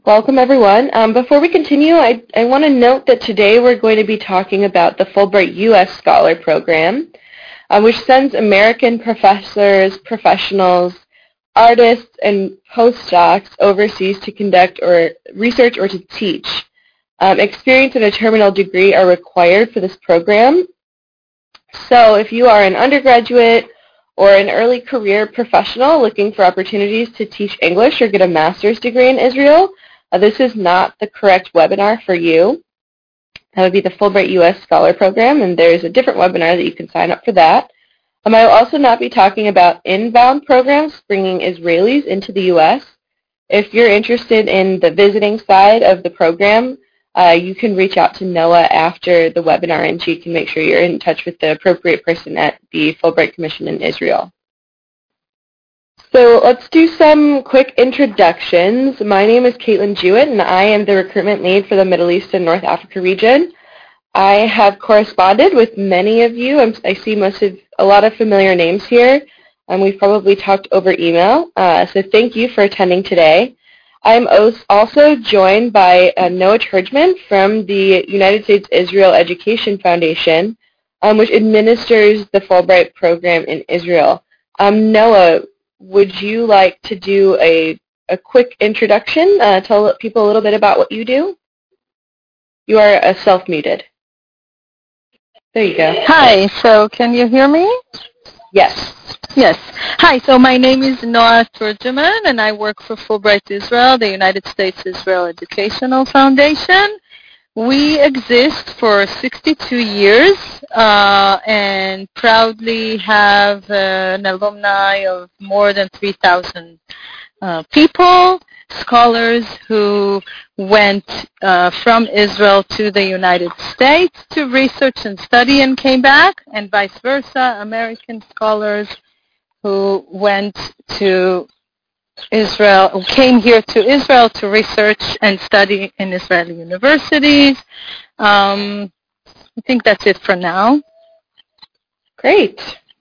Welcome, everyone. Before we continue, I want to note that today we're going to be talking about the Fulbright U.S. Scholar Program, which sends American professors, professionals, artists, and postdocs overseas to conduct or research or to teach. Experience and a terminal degree are required for this program. So if you are an undergraduate or an early career professional looking for opportunities to teach English or get a master's degree in Israel, this is not the correct webinar for you. That would be the Fulbright U.S. Scholar Program, and there's a different webinar that you can sign up for that. I will also not be talking about inbound programs bringing Israelis into the U.S. If you're interested in the visiting side of the program, you can reach out to Noah after the webinar, and she can make sure you're in touch with the appropriate person at the Fulbright Commission in Israel. So let's do some quick introductions. My name is Caitlin Jewett, and I am the recruitment lead for the Middle East and North Africa region. I have corresponded with many of you. I see a lot of familiar names here, and we've probably talked over email. So thank you for attending today. I'm also joined by Noah Turgeman from the United States Israel Education Foundation, which administers the Fulbright program in Israel. Noah, would you like to do a quick introduction, tell people a little bit about what you do? You are self-muted. There you go. Hi, so can you hear me? Yes. Yes. Hi, so my name is Noah Turgeman, and I work for Fulbright Israel, the United States Israel Educational Foundation. We exist for 62 years and proudly have an alumni of more than 3,000 people, scholars who went from Israel to the United States to research and study and came back, and vice versa, American scholars who went to Israel, who came here to Israel to research and study in Israeli universities. I think that's it for now. Great.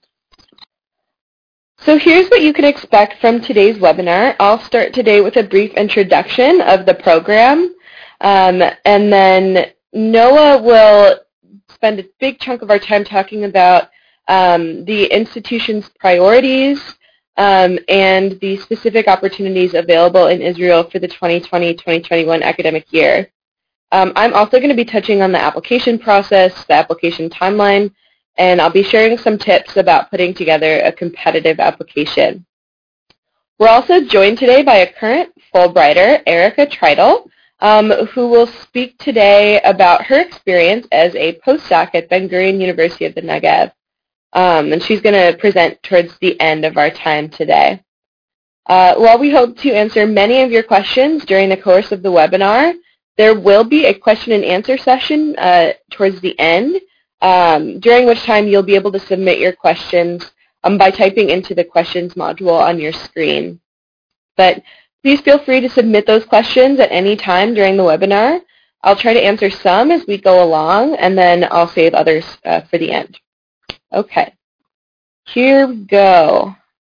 So here's what you can expect from today's webinar. I'll start today with a brief introduction of the program, and then Noah will spend a big chunk of our time talking about the institution's priorities and the specific opportunities available in Israel for the 2020-2021 academic year. I'm also going to be touching on the application process, the application timeline, and I'll be sharing some tips about putting together a competitive application. We're also joined today by a current Fulbrighter, Erica Treidel, who will speak today about her experience as a postdoc at Ben-Gurion University of the Negev. And she's going to present towards the end of our time today. While we hope to answer many of your questions during the course of the webinar, there will be a question and answer session towards the end, during which time you'll be able to submit your questions by typing into the questions module on your screen. But please feel free to submit those questions at any time during the webinar. I'll try to answer some as we go along, and then I'll save others for the end. Okay, here we go.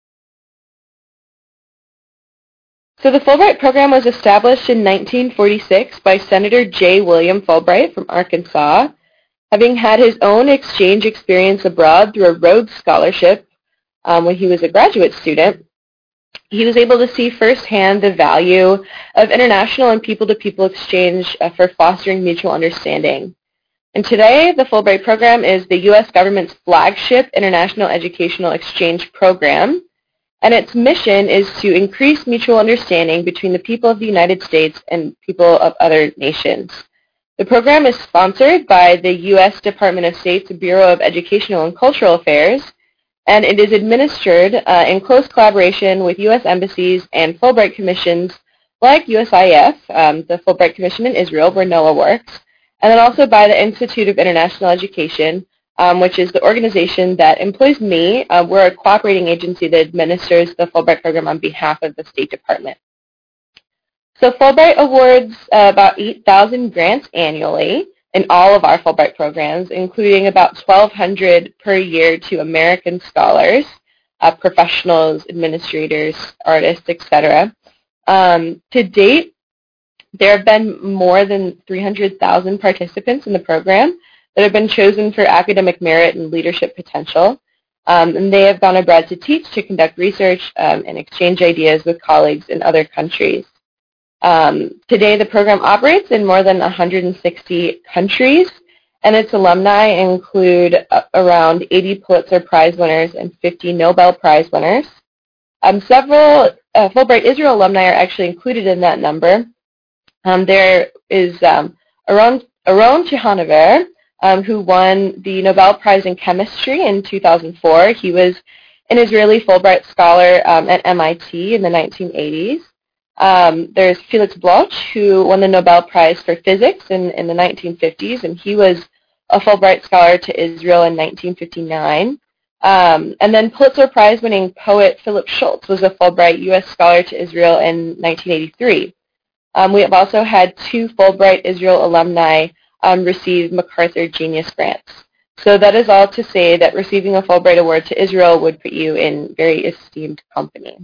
So the Fulbright program was established in 1946 by Senator J. William Fulbright from Arkansas. Having had his own exchange experience abroad through a Rhodes Scholarship when he was a graduate student, he was able to see firsthand the value of international and people-to-people exchange for fostering mutual understanding. And today, the Fulbright program is the U.S. government's flagship international educational exchange program, and its mission is to increase mutual understanding between the people of the United States and people of other nations. The program is sponsored by the U.S. Department of State's Bureau of Educational and Cultural Affairs, and it is administered in close collaboration with U.S. embassies and Fulbright commissions like USIF, the Fulbright Commission in Israel, where Noah works, and then also by the Institute of International Education, which is the organization that employs me. We're a cooperating agency that administers the Fulbright program on behalf of the State Department. So Fulbright awards about 8,000 grants annually in all of our Fulbright programs, including about 1,200 per year to American scholars, professionals, administrators, artists, etc. To date, There have been more than 300,000 participants in the program that have been chosen for academic merit and leadership potential. And they have gone abroad to teach, to conduct research, and exchange ideas with colleagues in other countries. Today, the program operates in more than 160 countries, and its alumni include around 80 Pulitzer Prize winners and 50 Nobel Prize winners. Several Fulbright Israel alumni are actually included in that number. There is Aron Chehanever, who won the Nobel Prize in Chemistry in 2004. He was an Israeli Fulbright scholar at MIT in the 1980s. There's Felix Bloch, who won the Nobel Prize for Physics in the 1950s, and he was a Fulbright scholar to Israel in 1959. And then Pulitzer Prize-winning poet Philip Schultz was a Fulbright U.S. scholar to Israel in 1983. We have also had 2 Fulbright Israel alumni receive MacArthur Genius Grants. So that is all to say that receiving a Fulbright Award to Israel would put you in very esteemed company.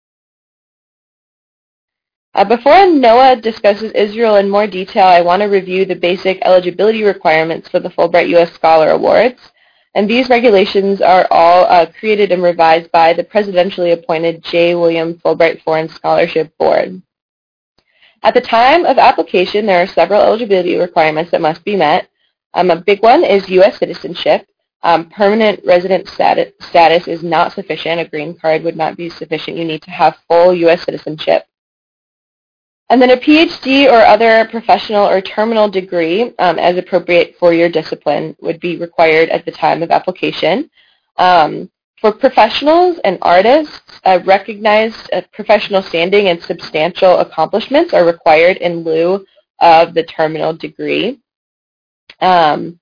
Before Noah discusses Israel in more detail, I want to review the basic eligibility requirements for the Fulbright U.S. Scholar Awards. And these regulations are all created and revised by the presidentially appointed J. William Fulbright Foreign Scholarship Board. At the time of application, there are several eligibility requirements that must be met. A big one is U.S. citizenship. Permanent resident status is not sufficient. A green card would not be sufficient. You need to have full U.S. citizenship. And then a PhD or other professional or terminal degree, as appropriate for your discipline, would be required at the time of application. For professionals and artists, recognized professional standing and substantial accomplishments are required in lieu of the terminal degree. And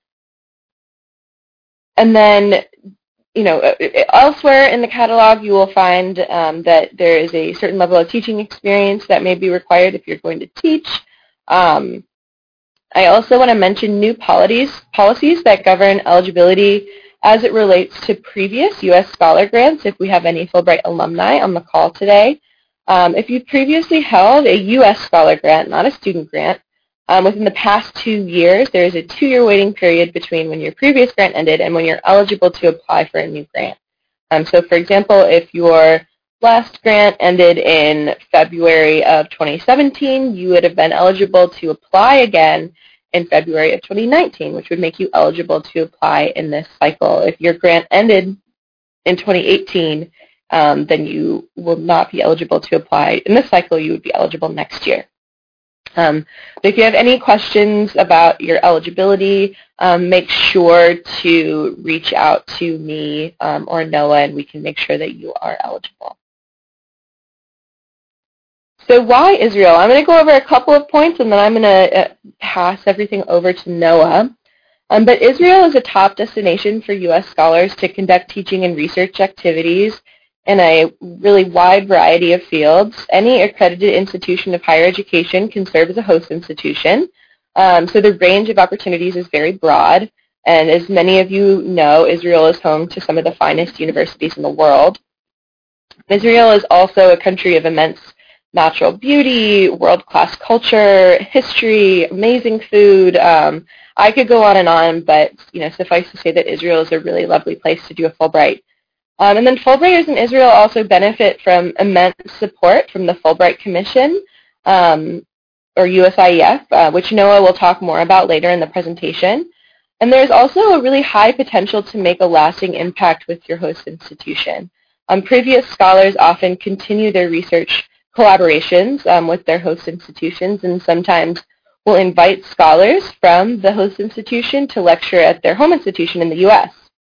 then, elsewhere in the catalog you will find that there is a certain level of teaching experience that may be required if you're going to teach. I also want to mention new policies that govern eligibility as it relates to previous U.S. Scholar Grants, if we have any Fulbright alumni on the call today. If you've previously held a U.S. Scholar Grant, not a student grant, within the past 2 years, there is a 2-year waiting period between when your previous grant ended and when you're eligible to apply for a new grant. So, for example, if your last grant ended in February of 2017, you would have been eligible to apply again in February of 2019, which would make you eligible to apply in this cycle. If your grant ended in 2018, then you will not be eligible to apply in this cycle. You would be eligible next year. But if you have any questions about your eligibility, make sure to reach out to me or Noah, and we can make sure that you are eligible. So why Israel? I'm going to go over a couple of points, and then I'm going to pass everything over to Noah. But Israel is a top destination for U.S. scholars to conduct teaching and research activities in a really wide variety of fields. Any accredited institution of higher education can serve as a host institution. So the range of opportunities is very broad. And as many of you know, Israel is home to some of the finest universities in the world. Israel is also a country of immense natural beauty, world-class culture, history, amazing food. I could go on, but suffice to say that Israel is a really lovely place to do a Fulbright. And then Fulbrighters in Israel also benefit from immense support from the Fulbright Commission, or USIEF, which Noah will talk more about later in the presentation. And there's also a really high potential to make a lasting impact with your host institution. Previous scholars often continue their research collaborations with their host institutions, and sometimes will invite scholars from the host institution to lecture at their home institution in the U.S.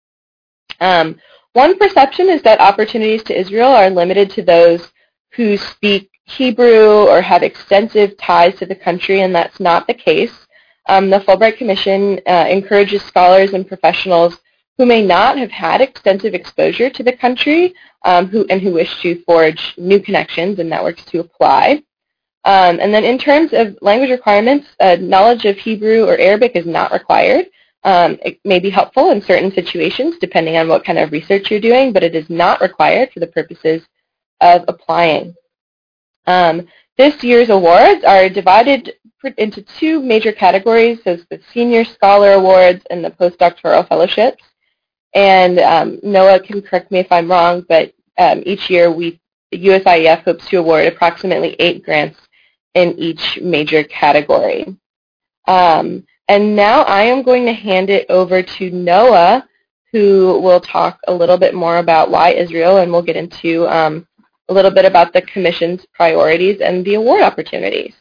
One perception is that opportunities to Israel are limited to those who speak Hebrew or have extensive ties to the country, and that's not the case. The Fulbright Commission encourages scholars and professionals who may not have had extensive exposure to the country who wish to forge new connections and networks to apply. And then in terms of language requirements, knowledge of Hebrew or Arabic is not required. It may be helpful in certain situations depending on what kind of research you're doing, but it is not required for the purposes of applying. This year's awards are divided into two major categories. There's the Senior Scholar Awards and the Postdoctoral Fellowships. And Noah can correct me if I'm wrong, but each year USIEF hopes to award approximately 8 grants in each major category. And now I am going to hand it over to Noah, who will talk a little bit more about why Israel, and we'll get into a little bit about the Commission's priorities and the award opportunities.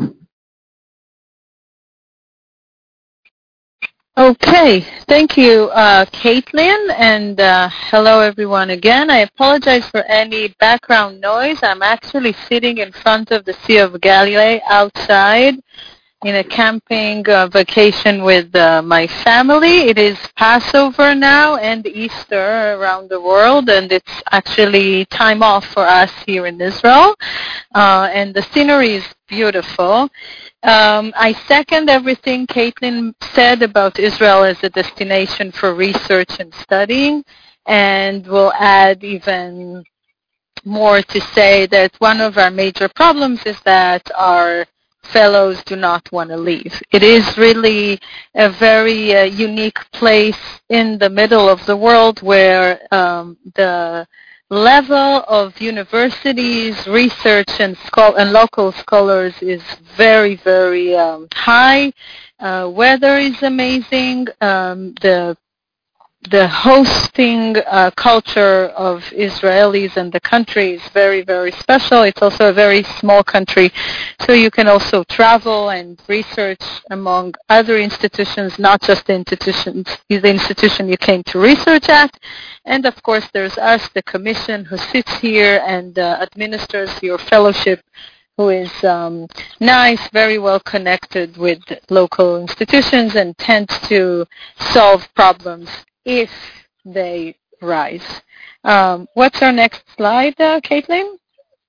Okay, thank you, Caitlin, and hello everyone again. I apologize for any background noise. I'm actually sitting in front of the Sea of Galilee outside in a camping vacation with my family. It is Passover now and Easter around the world, and it's actually time off for us here in Israel, and the scenery is beautiful. I second everything Caitlin said about Israel as a destination for research and studying, and will add even more to say that one of our major problems is that our fellows do not want to leave. It is really a very unique place in the middle of the world where the level of universities, research, and local scholars is very, very high. Weather is amazing. The hosting culture of Israelis and the country is very, very special. It's also a very small country, so you can also travel and research among other institutions, not just the institution you came to research at. And of course, there's us, the Commission, who sits here and administers your fellowship, who is nice, very well connected with local institutions, and tends to solve problems if they rise. What's our next slide, Caitlin?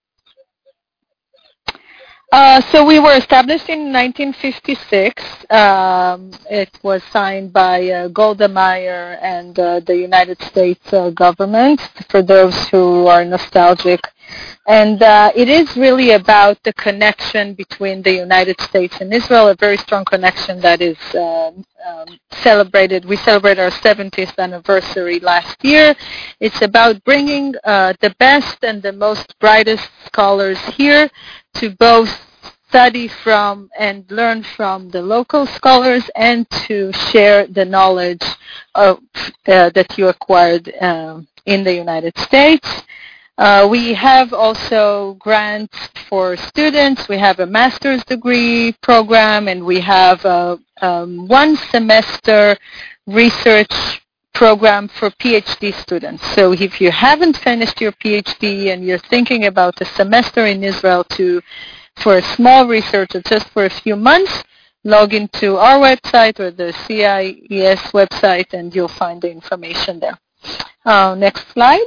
So we were established in 1956. It was signed by Golda Meir and the United States government, for those who are nostalgic. And it is really about the connection between the United States and Israel, a very strong connection that is celebrated. We celebrated our 70th anniversary last year. It's about bringing the best and the most brightest scholars here to both study from and learn from the local scholars and to share the knowledge that you acquired in the United States. We have also grants for students. We have a master's degree program, and we have a one-semester research program for PhD students. So if you haven't finished your PhD and you're thinking about a semester in Israel for a small research or just for a few months, log into our website or the CIES website, and you'll find the information there. Next slide.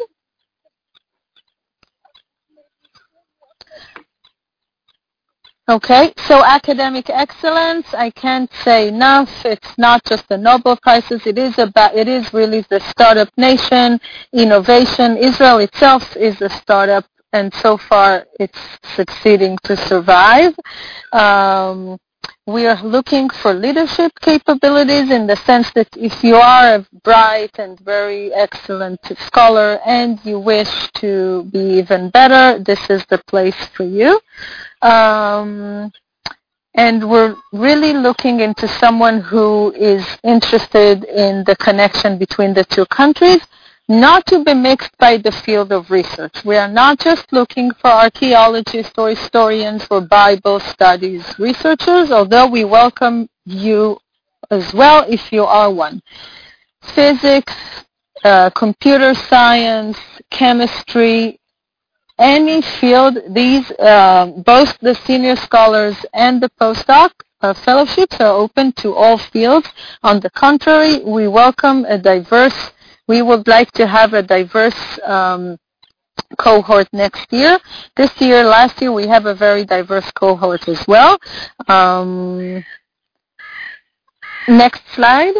Okay, so academic excellence, I can't say enough. It's not just the Nobel Prizes. It is really the startup nation, innovation. Israel itself is a startup, and so far it's succeeding to survive. We are looking for leadership capabilities in the sense that if you are a bright and very excellent scholar and you wish to be even better, this is the place for you. And we're really looking into someone who is interested in the connection between the two countries, not to be mixed by the field of research. We are not just looking for archaeologists or historians or Bible studies researchers, although we welcome you as well if you are one. Physics, computer science, chemistry, any field, these both the senior scholars and the postdoc fellowships are open to all fields. On the contrary, we welcome we would like to have a diverse cohort next year. Last year, we have a very diverse cohort as well. Next slide.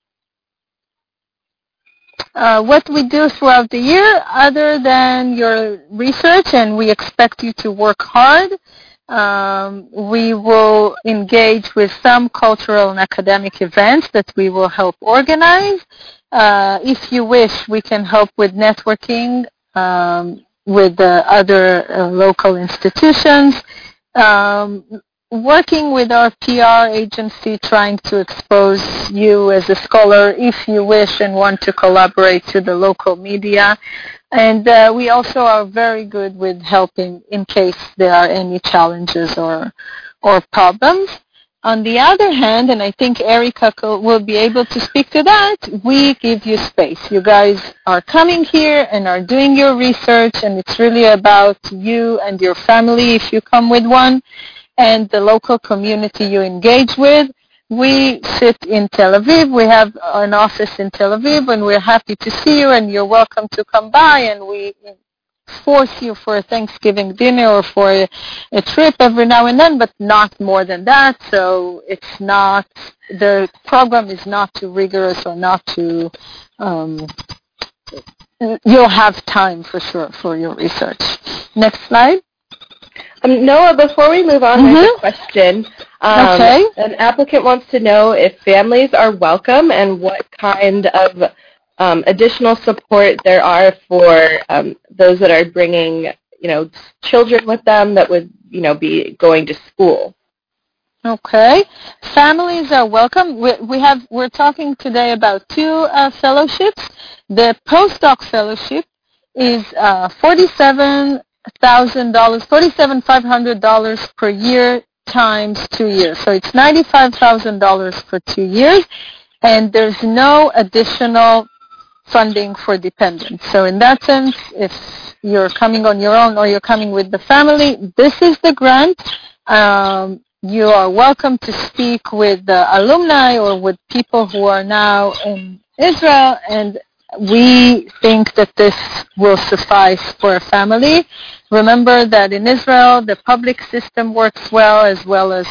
What we do throughout the year, other than your research, and we expect you to work hard, We will engage with some cultural and academic events that we will help organize. If you wish, we can help with networking with other local institutions. Working with our PR agency, trying to expose you as a scholar if you wish and want to collaborate to the local media. And we also are very good with helping in case there are any challenges or problems. On the other hand, and I think Erica will be able to speak to that, we give you space. You guys are coming here and are doing your research, and it's really about you and your family if you come with one, and the local community you engage with. We sit in Tel Aviv. We have an office in Tel Aviv, and we're happy to see you, and you're welcome to come by, and we force you for a Thanksgiving dinner or for a trip every now and then, but not more than that. So it's not, the program is not too rigorous or not too, you'll have time for sure for your research. Next slide. Noah, before we move on, I have a question. Okay. An applicant wants to know if families are welcome and what kind of additional support there are for those that are bringing, children with them that would, be going to school. Okay. Families are welcome. We're talking today about two fellowships. The postdoc fellowship is $47,500 per year times 2 years. So it's $95,000 for 2 years, and there's no additional funding for dependents. So in that sense, if you're coming on your own or you're coming with the family, this is the grant. You are welcome to speak with the alumni or with people who are now in Israel, and we think that this will suffice for a family. Remember that in Israel, the public system works well as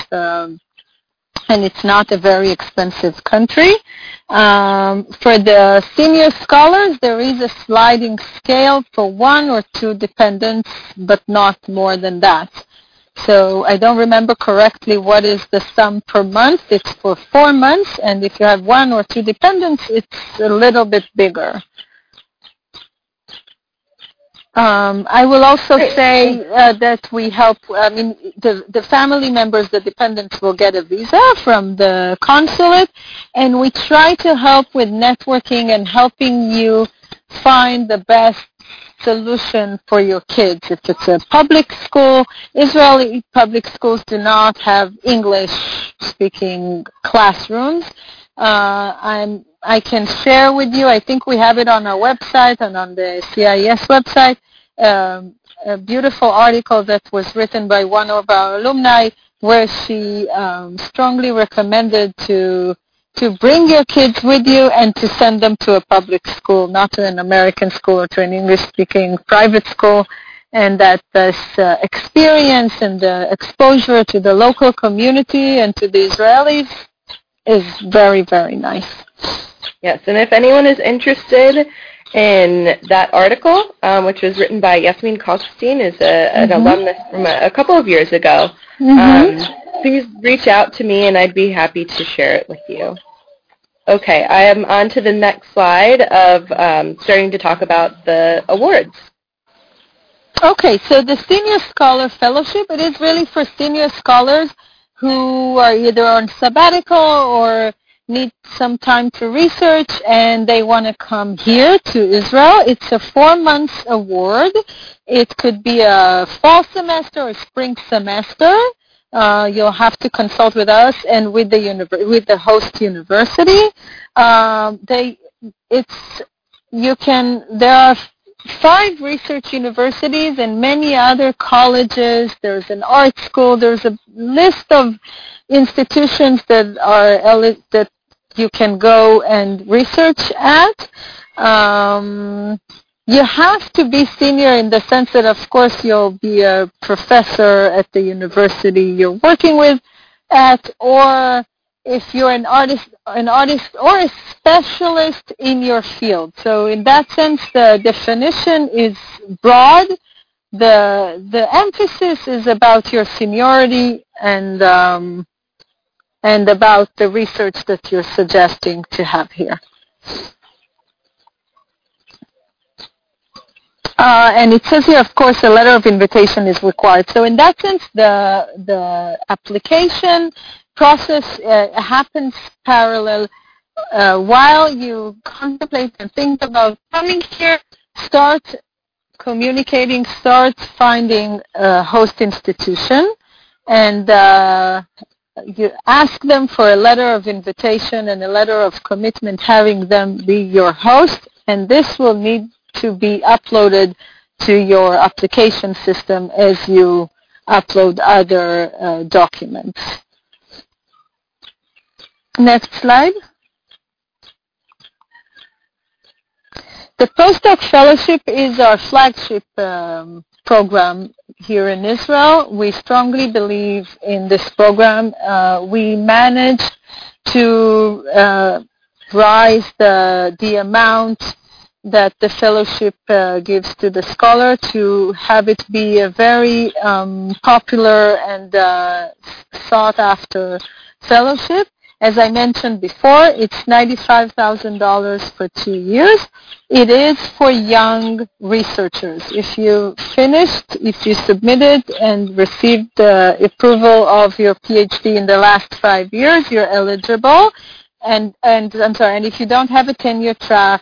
and it's not a very expensive country. For the senior scholars, there is a sliding scale for 1 or 2 dependents, but not more than that. So I don't remember correctly what is the sum per month. It's for 4 months, and if you have 1 or 2 dependents, it's a little bit bigger. I will also say that we help, the family members, the dependents will get a visa from the consulate, and we try to help with networking and helping you find the best solution for your kids. If it's a public school, Israeli public schools do not have English-speaking classrooms. I can share with you, I think we have it on our website and on the CIS website, a beautiful article that was written by one of our alumni where she strongly recommended to bring your kids with you and to send them to a public school, not to an American school or to an English-speaking private school, and that this experience and the exposure to the local community and to the Israelis is very, very nice. Yes, and if anyone is interested in that article, which was written by Yasmin Kalkstein, is an alumnus from a couple of years ago, please reach out to me and I'd be happy to share it with you. Okay, I am on to the next slide of starting to talk about the awards. Okay, so the Senior Scholar Fellowship, it is really for senior scholars who are either on sabbatical or need some time to research and they want to come here to Israel. It's a 4-month award. It could be a fall semester or spring semester. You'll have to consult with us and with the host university. There are 5 research universities and many other colleges. There's an art school. There's a list of institutions that you can go and research at. You have to be senior in the sense that, of course, you'll be a professor at the university you're working with at, or if you're an artist or a specialist in your field. So in that sense, the definition is broad. the emphasis is about your seniority and about the research that you're suggesting to have here. And it says here, of course, a letter of invitation is required. So in that sense, the application process happens parallel. While you contemplate and think about coming here, start communicating, start finding a host institution, and you ask them for a letter of invitation and a letter of commitment having them be your host, and this will need to be uploaded to your application system as you upload other documents. Next slide. The postdoc fellowship is our flagship program here in Israel. We strongly believe in this program. We managed to rise the amount that the fellowship gives to the scholar to have it be a very popular and sought-after fellowship. As I mentioned before, it's $95,000 for 2 years. It is for young researchers. If you finished, if you submitted and received the approval of your PhD in the last 5 years, you're eligible. And if you don't have a tenure track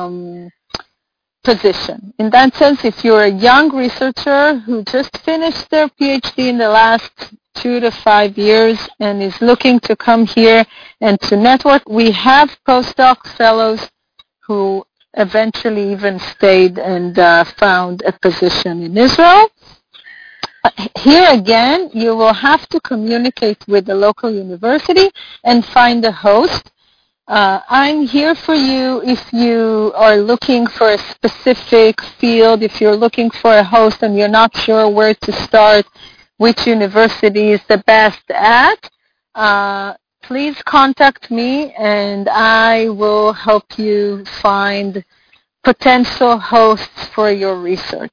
position. In that sense, if you're a young researcher who just finished their PhD in the last 2 to 5 years and is looking to come here and to network, we have postdoc fellows who eventually even stayed and found a position in Israel. Here again, you will have to communicate with the local university and find a host. I'm here for you if you are looking for a specific field, if you're looking for a host and you're not sure where to start, which university is the best at. Please contact me and I will help you find potential hosts for your research.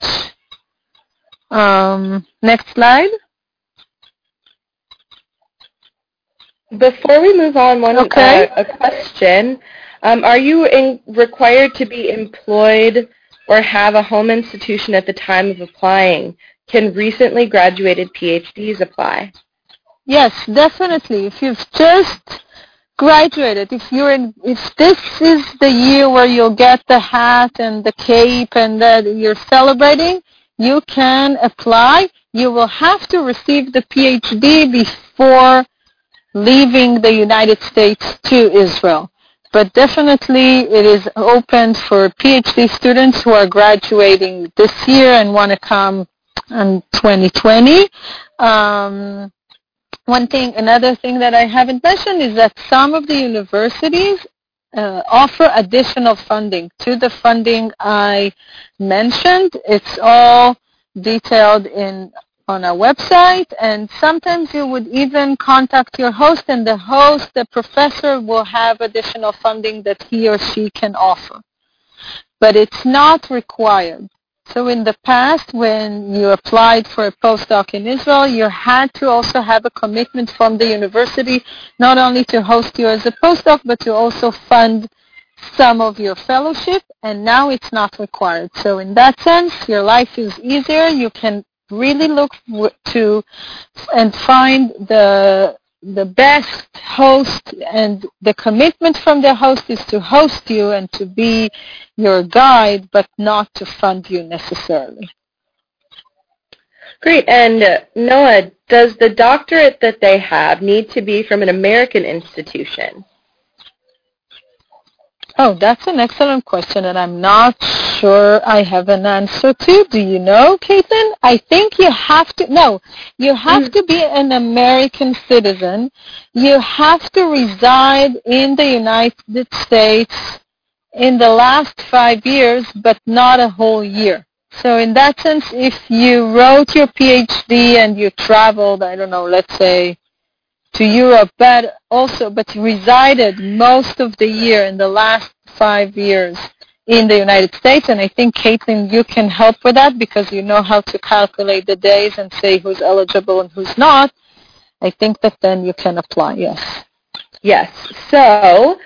Next slide. Before we move on, a question. Are you required to be employed or have a home institution at the time of applying? Can recently graduated PhDs apply? Yes, definitely. If you've just graduated, if this is the year where you'll get the hat and the cape and that you're celebrating, you can apply. You will have to receive the PhD before leaving the United States to Israel. But definitely it is open for PhD students who are graduating this year and want to come in 2020. Another thing that I haven't mentioned is that some of the universities offer additional funding to the funding I mentioned. It's all detailed on our website, and sometimes you would even contact your host, and the professor will have additional funding that he or she can offer. But it's not required. So in the past, when you applied for a postdoc in Israel, you had to also have a commitment from the university not only to host you as a postdoc, but to also fund some of your fellowship, and now it's not required. So in that sense, your life is easier. You can really look to and find the best host, and the commitment from the host is to host you and to be your guide, but not to fund you necessarily. Great. And Noah, does the doctorate that they have need to be from an American institution? Oh, that's an excellent question, and I'm not sure I have an answer to. Do you know, Caitlin? I think you have to be an American citizen. You have to reside in the United States in the last 5 years, but not a whole year. So in that sense, if you wrote your PhD and you traveled, I don't know, let's say, to Europe, but you resided most of the year in the last 5 years in the United States, and I think, Caitlin, you can help with that because you know how to calculate the days and say who's eligible and who's not. I think that then you can apply, yes. Yes. So,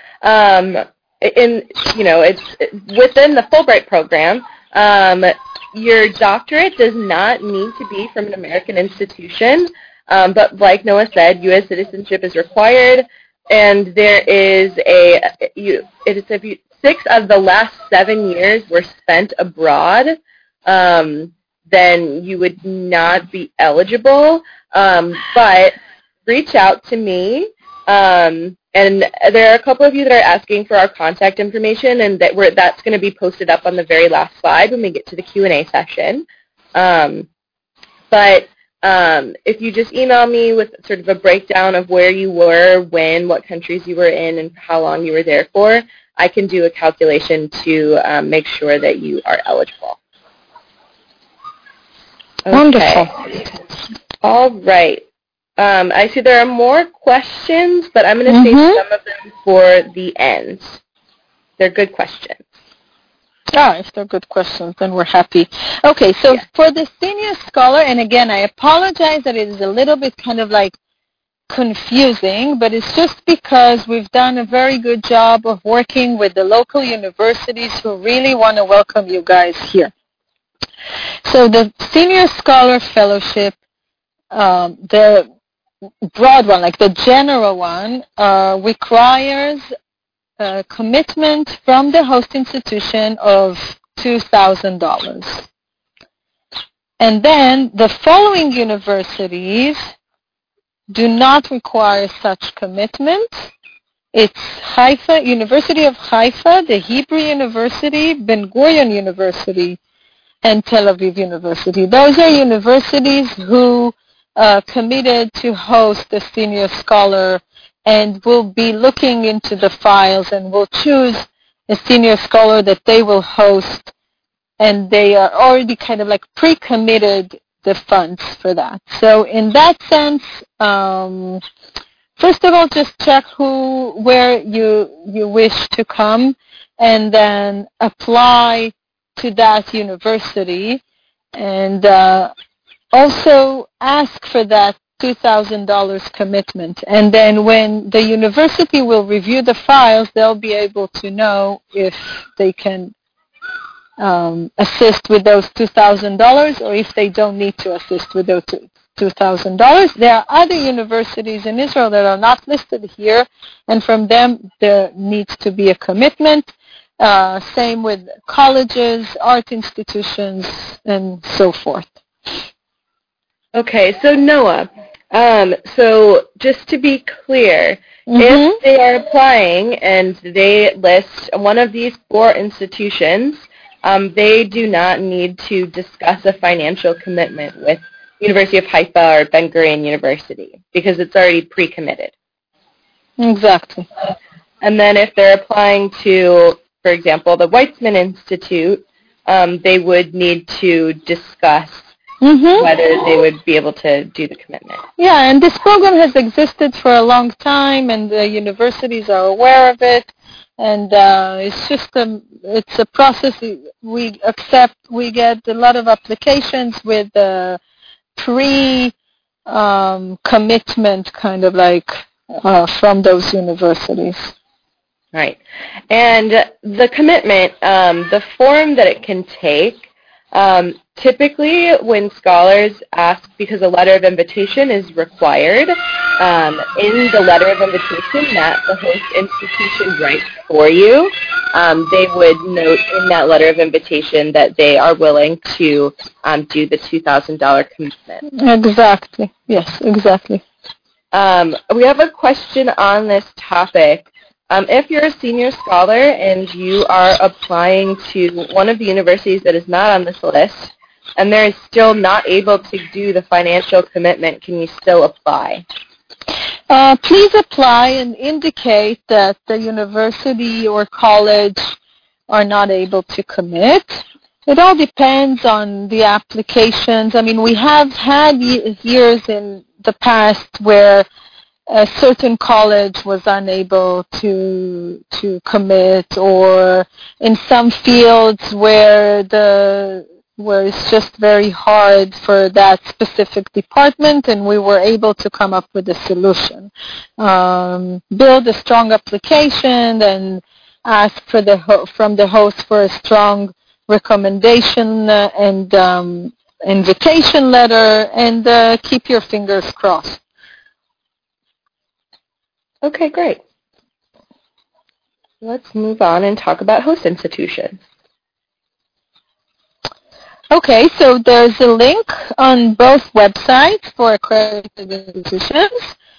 it's within the Fulbright program, your doctorate does not need to be from an American institution, but like Noah said, U.S. citizenship is required, and there is if 6 of the last 7 years were spent abroad, then you would not be eligible. But reach out to me. And there are a couple of you that are asking for our contact information, and that's going to be posted up on the very last slide when we get to the Q&A session. But if you just email me with sort of a breakdown of where you were, when, what countries you were in, and how long you were there for, I can do a calculation to make sure that you are eligible. Okay. Wonderful. All right. I see there are more questions, but I'm going to save some of them for the end. They're good questions. If they're good questions, then we're happy. Okay, so for the senior scholar, and again, I apologize that it is a little bit kind of like confusing, but it's just because we've done a very good job of working with the local universities who really want to welcome you guys here. So the Senior Scholar Fellowship, the broad one, like the general one, requires a commitment from the host institution of $2,000. And then the following universities do not require such commitment. It's Haifa, University of Haifa, the Hebrew University, Ben Gurion University, and Tel Aviv University. Those are universities who committed to host a senior scholar and will be looking into the files and will choose a senior scholar that they will host, and they are already kind of like pre-committed the funds for that. So in that sense, first of all, just check where you wish to come, and then apply to that university, and also ask for that $2,000 commitment. And then when the university will review the files, they'll be able to know if they can assist with those $2,000 or if they don't need to assist with those $2,000. There are other universities in Israel that are not listed here, and from them there needs to be a commitment. Same with colleges, art institutions, and so forth. Okay, so Noah, so just to be clear, if they are applying and they list one of these 4 institutions, they do not need to discuss a financial commitment with University of Haifa or Ben Gurion University because it's already pre-committed. Exactly. And then if they're applying to, for example, the Weizmann Institute, they would need to discuss whether they would be able to do the commitment. Yeah, and this program has existed for a long time, and the universities are aware of it, and it's just it's a process we accept. We get a lot of applications with pre-commitment kind of like from those universities. Right. And the commitment, the form that it can take, typically when scholars ask, because a letter of invitation is required, in the letter of invitation that the host institution writes for you, they would note in that letter of invitation that they are willing to do the $2,000 commitment. Exactly. Yes, exactly. We have a question on this topic. If you're a senior scholar and you are applying to one of the universities that is not on this list, and they're still not able to do the financial commitment, can you still apply? Please apply and indicate that the university or college are not able to commit. It all depends on the applications. I mean, we have had years in the past where a certain college was unable to commit, or in some fields where it's just very hard for that specific department, and we were able to come up with a solution. Build a strong application and ask from the host for a strong recommendation and invitation letter, and keep your fingers crossed. Okay, great. Let's move on and talk about host institutions. Okay, so there's a link on both websites for accredited institutions.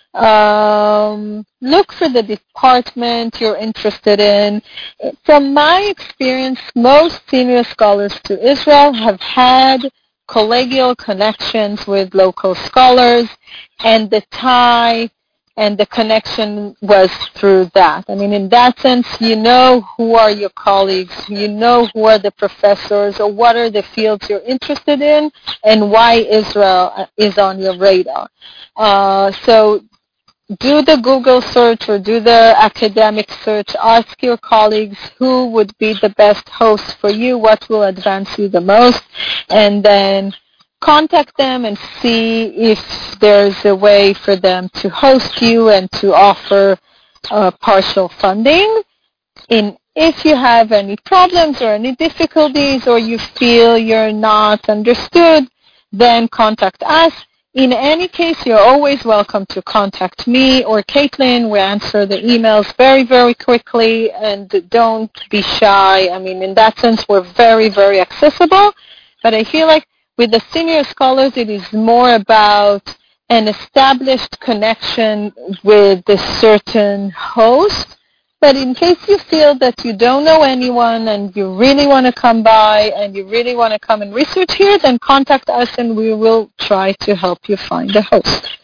Look for the department you're interested in. From my experience, most senior scholars to Israel have had collegial connections with local scholars, and the tie and the connection was through that. I mean, in that sense, you know who are your colleagues, you know who are the professors, or what are the fields you're interested in, and why Israel is on your radar. So do the Google search or do the academic search. Ask your colleagues who would be the best host for you, what will advance you the most, and then contact them and see if there's a way for them to host you and to offer partial funding. If you have any problems or any difficulties, or you feel you're not understood, then contact us. In any case, you're always welcome to contact me or Caitlin. We answer the emails very, very quickly, and don't be shy. I mean, in that sense, we're very, very accessible. But I feel like with the senior scholars, it is more about an established connection with a certain host. But in case you feel that you don't know anyone and you really want to come by and you really want to come and research here, then contact us and we will try to help you find a host.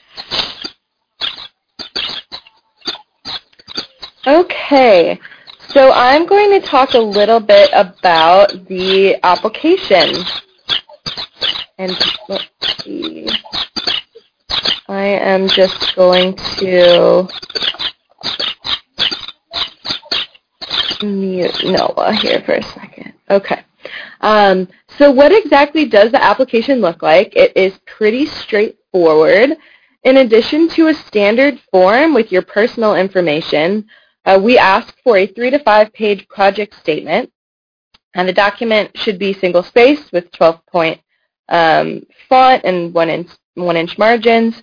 Okay, so I'm going to talk a little bit about the application. And let's see. I am just going to mute Noah here for a second. Okay. So what exactly does the application look like? It is pretty straightforward. In addition to a standard form with your personal information, we ask for a 3 to 5 page project statement. And the document should be single-spaced with 12-point font and 1-inch margins.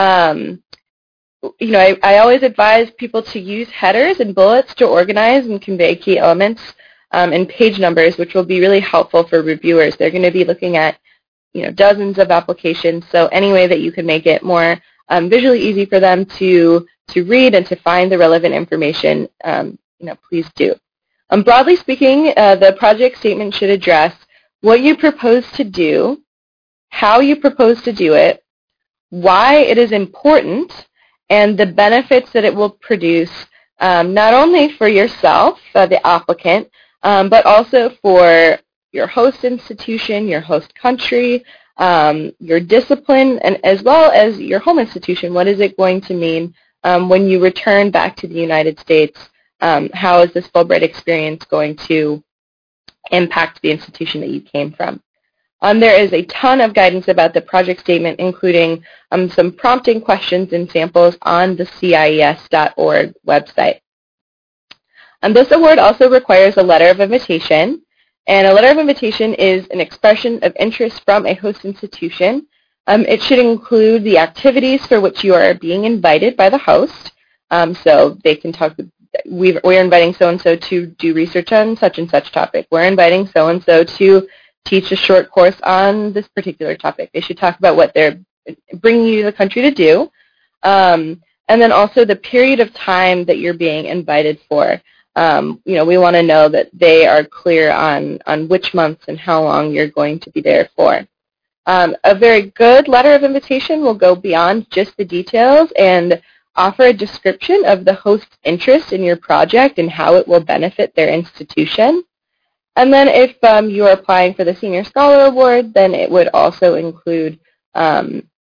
I always advise people to use headers and bullets to organize and convey key elements, and page numbers, which will be really helpful for reviewers. They're going to be looking at, dozens of applications, so any way that you can make it more visually easy for them to read and to find the relevant information, please do. Broadly speaking, the project statement should address what you propose to do, how you propose to do it, why it is important, and the benefits that it will produce, not only for yourself, the applicant, but also for your host institution, your host country, your discipline, and as well as your home institution. What is it going to mean when you return back to the United States? How is this Fulbright experience going to impact the institution that you came from? There is a ton of guidance about the project statement, including some prompting questions and samples on the CIES.org website. This award also requires a letter of invitation, and a letter of invitation is an expression of interest from a host institution. It should include the activities for which you are being invited by the host, so they can talk. We're inviting so-and-so to do research on such and such topic. We're inviting so-and-so to teach a short course on this particular topic. They should talk about what they're bringing you to the country to do, and then also the period of time that you're being invited for. We want to know that they are clear on which months and how long you're going to be there for. A very good letter of invitation will go beyond just the details and offer a description of the host's interest in your project and how it will benefit their institution. And then if you are applying for the Senior Scholar Award, then it would also include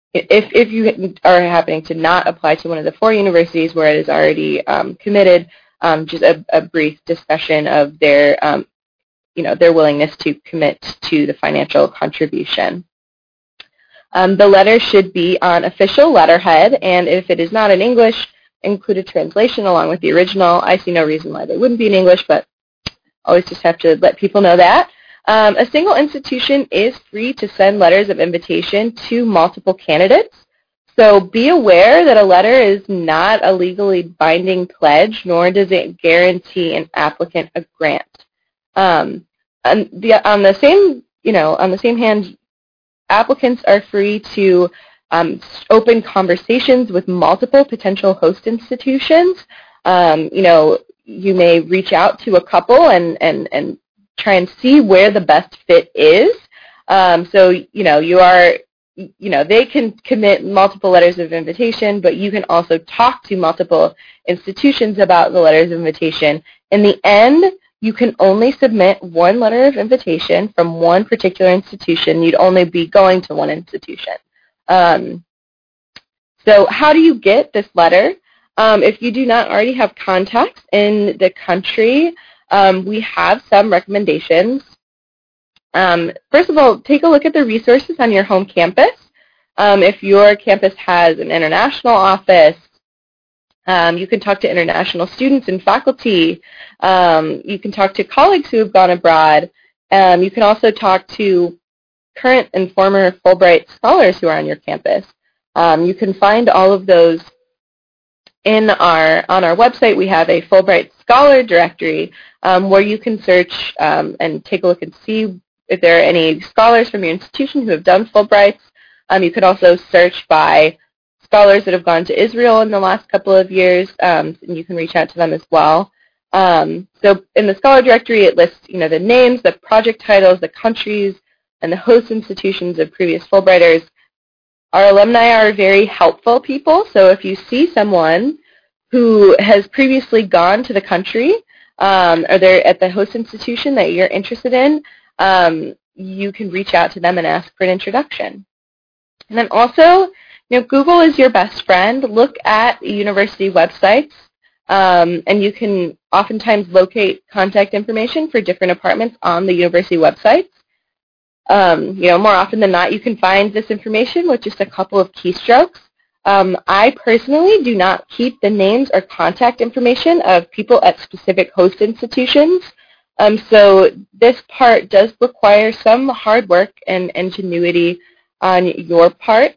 if you are happening to not apply to one of the 4 universities where it is already committed, just a brief discussion of their their willingness to commit to the financial contribution. The letter should be on official letterhead, and if it is not in English, include a translation along with the original. I see no reason why they wouldn't be in English, but always just have to let people know that. A single institution is free to send letters of invitation to multiple candidates. So be aware that a letter is not a legally binding pledge, nor does it guarantee an applicant a grant. On the same hand, applicants are free to open conversations with multiple potential host institutions. You may reach out to a couple and try and see where the best fit is. They can commit multiple letters of invitation, but you can also talk to multiple institutions about the letters of invitation. In the end, you can only submit 1 letter of invitation from one particular institution. You'd only be going to one institution. So how do you get this letter? If you do not already have contacts in the country, we have some recommendations. First of all, take a look at the resources on your home campus. If your campus has an international office, you can talk to international students and faculty. You can talk to colleagues who have gone abroad. You can also talk to current and former Fulbright scholars who are on your campus. You can find all of those on our website. We have a Fulbright Scholar Directory where you can search and take a look and see if there are any scholars from your institution who have done Fulbrights. You could also search by scholars that have gone to Israel in the last couple of years, and you can reach out to them as well. So in the Scholar Directory, it lists the names, the project titles, the countries, and the host institutions of previous Fulbrighters. Our alumni are very helpful people, so if you see someone who has previously gone to the country or they're at the host institution that you're interested in, you can reach out to them and ask for an introduction. And then also, Google is your best friend. Look at university websites, and you can oftentimes locate contact information for different departments on the university websites. More often than not, you can find this information with just a couple of keystrokes. I personally do not keep the names or contact information of people at specific host institutions. So this part does require some hard work and ingenuity on your part.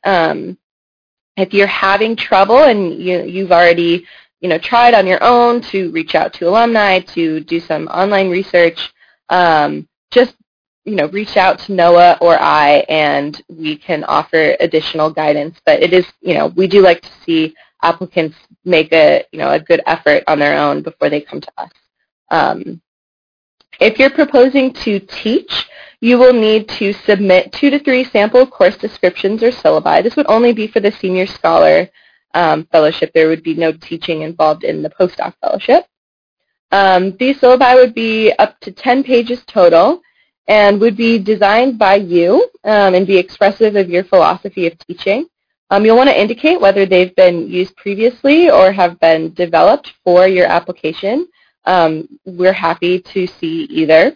If you're having trouble and you've already tried on your own to reach out to alumni, to do some online research, just reach out to Noah or I, and we can offer additional guidance. But it is, we do like to see applicants make a good effort on their own before they come to us. If you're proposing to teach, you will need to submit 2 to 3 sample course descriptions or syllabi. This would only be for the Senior Scholar Fellowship. There would be no teaching involved in the postdoc fellowship. These syllabi would be up to 10 pages total and would be designed by you and be expressive of your philosophy of teaching. You'll want to indicate whether they've been used previously or have been developed for your application. We're happy to see either.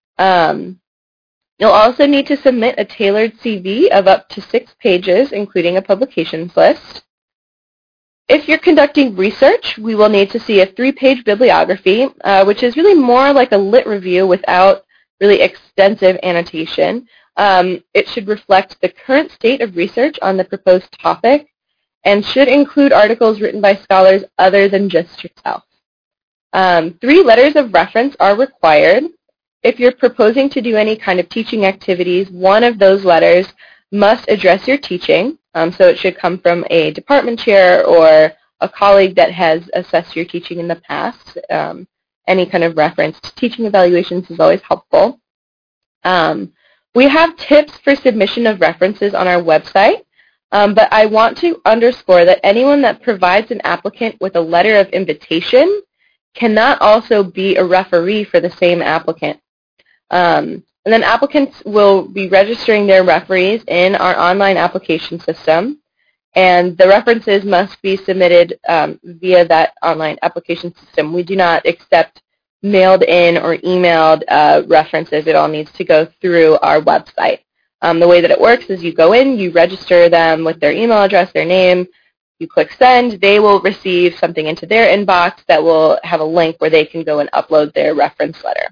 You'll also need to submit a tailored CV of up to 6 pages, including a publications list. If you're conducting research, we will need to see a 3-page bibliography, which is really more like a lit review without really extensive annotation. It should reflect the current state of research on the proposed topic and should include articles written by scholars other than just yourself. 3 letters of reference are required. If you're proposing to do any kind of teaching activities, one of those letters must address your teaching. So it should come from a department chair or a colleague that has assessed your teaching in the past. Any kind of reference to teaching evaluations is always helpful. We have tips for submission of references on our website, but I want to underscore that anyone that provides an applicant with a letter of invitation cannot also be a referee for the same applicant. And then applicants will be registering their referees in our online application system. and the references must be submitted via that online application system. We do not accept mailed in or emailed references. It all needs to go through our website. The way that it works is you go in, you register them with their email address, their name, you click send, they will receive something into their inbox that will have a link where they can go and upload their reference letter.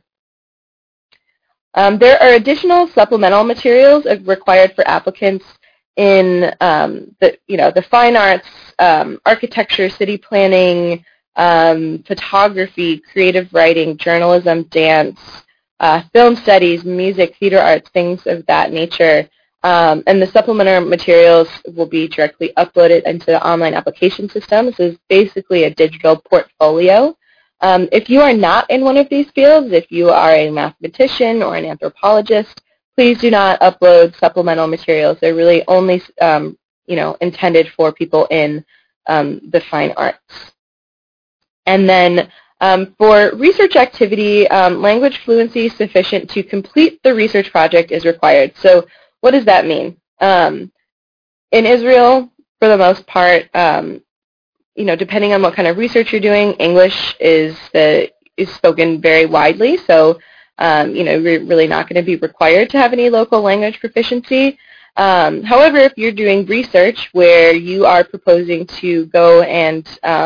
There are additional supplemental materials required for applicants in the fine arts, architecture, city planning, photography, creative writing, journalism, dance, film studies, music, theater arts, things of that nature. And the supplementary materials will be directly uploaded into the online application system. This is basically a digital portfolio. If you are not in one of these fields, if you are a mathematician or an anthropologist, please do not upload supplemental materials. They're really only intended for people in the fine arts. And then for research activity, language fluency sufficient to complete the research project is required. So what does that mean? In Israel, for the most part, depending on what kind of research you're doing, English is spoken very widely. So, we're really not going to be required to have any local language proficiency. However, if you're doing research where you are proposing to go and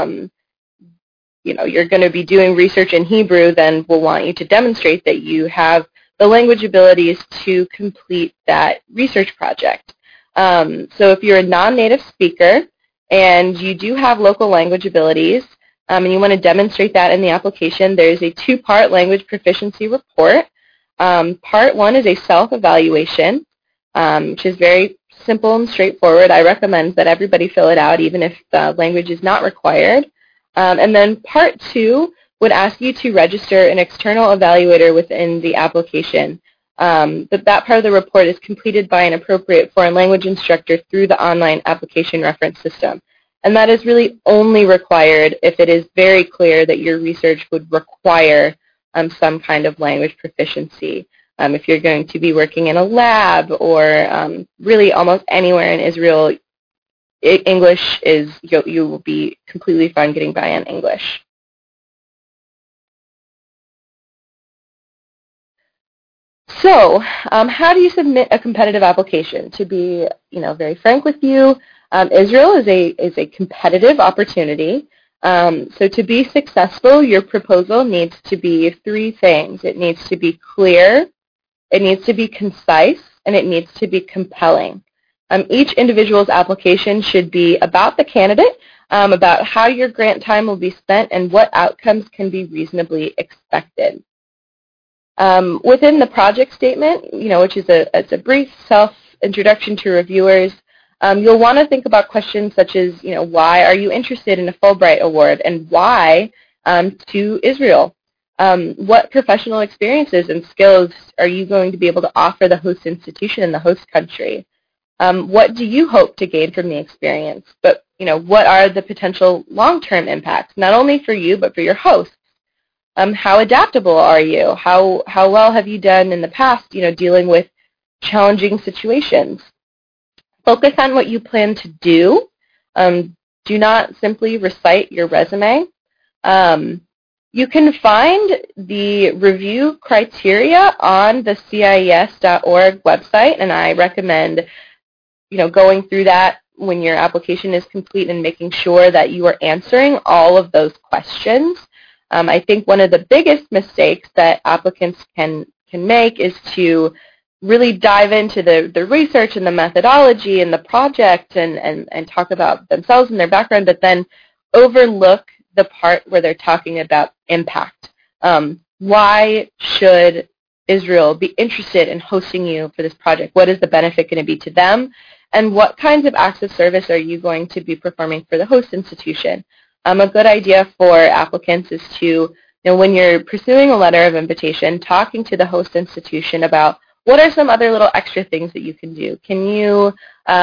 you're going to be doing research in Hebrew, then we'll want you to demonstrate that you have the language abilities to complete that research project. So if you're a non-native speaker and you do have local language abilities and you want to demonstrate that in the application, there's a two-part language proficiency report. Part one is a self-evaluation, which is very simple and straightforward. I recommend that everybody fill it out even if the language is not required. And then part two would ask you to register an external evaluator within the application. But that part of the report is completed by an appropriate foreign language instructor through the online application reference system. And that is really only required if it is very clear that your research would require some kind of language proficiency. If you're going to be working in a lab or really almost anywhere in Israel, English is, you will be completely fine getting by on English. So, how do you submit a competitive application? To be, very frank with you, Israel is a competitive opportunity. So to be successful, your proposal needs to be three things. It needs to be clear, it needs to be concise, and it needs to be compelling. Each individual's application should be about the candidate, about how your grant time will be spent, and what outcomes can be reasonably expected. Within the project statement, which is it's a brief self-introduction to reviewers, you'll want to think about questions such as, why are you interested in a Fulbright Award, and why to Israel? What professional experiences and skills are you going to be able to offer the host institution and the host country? What do you hope to gain from the experience? But, what are the potential long-term impacts, not only for you, but for your hosts? How adaptable are you? How well have you done in the past, dealing with challenging situations? Focus on what you plan to do. Do not simply recite your resume. You can find the review criteria on the CIES.org website, and I recommend going through that when your application is complete and making sure that you are answering all of those questions. I think one of the biggest mistakes that applicants can make is to really dive into the research and the methodology and the project and talk about themselves and their background, but then overlook the part where they're talking about impact. Why should Israel be interested in hosting you for this project? What is the benefit going to be to them? And what kinds of acts of service are you going to be performing for the host institution? A good idea for applicants is to, when you're pursuing a letter of invitation, talking to the host institution about what are some other little extra things that you can do. Can you,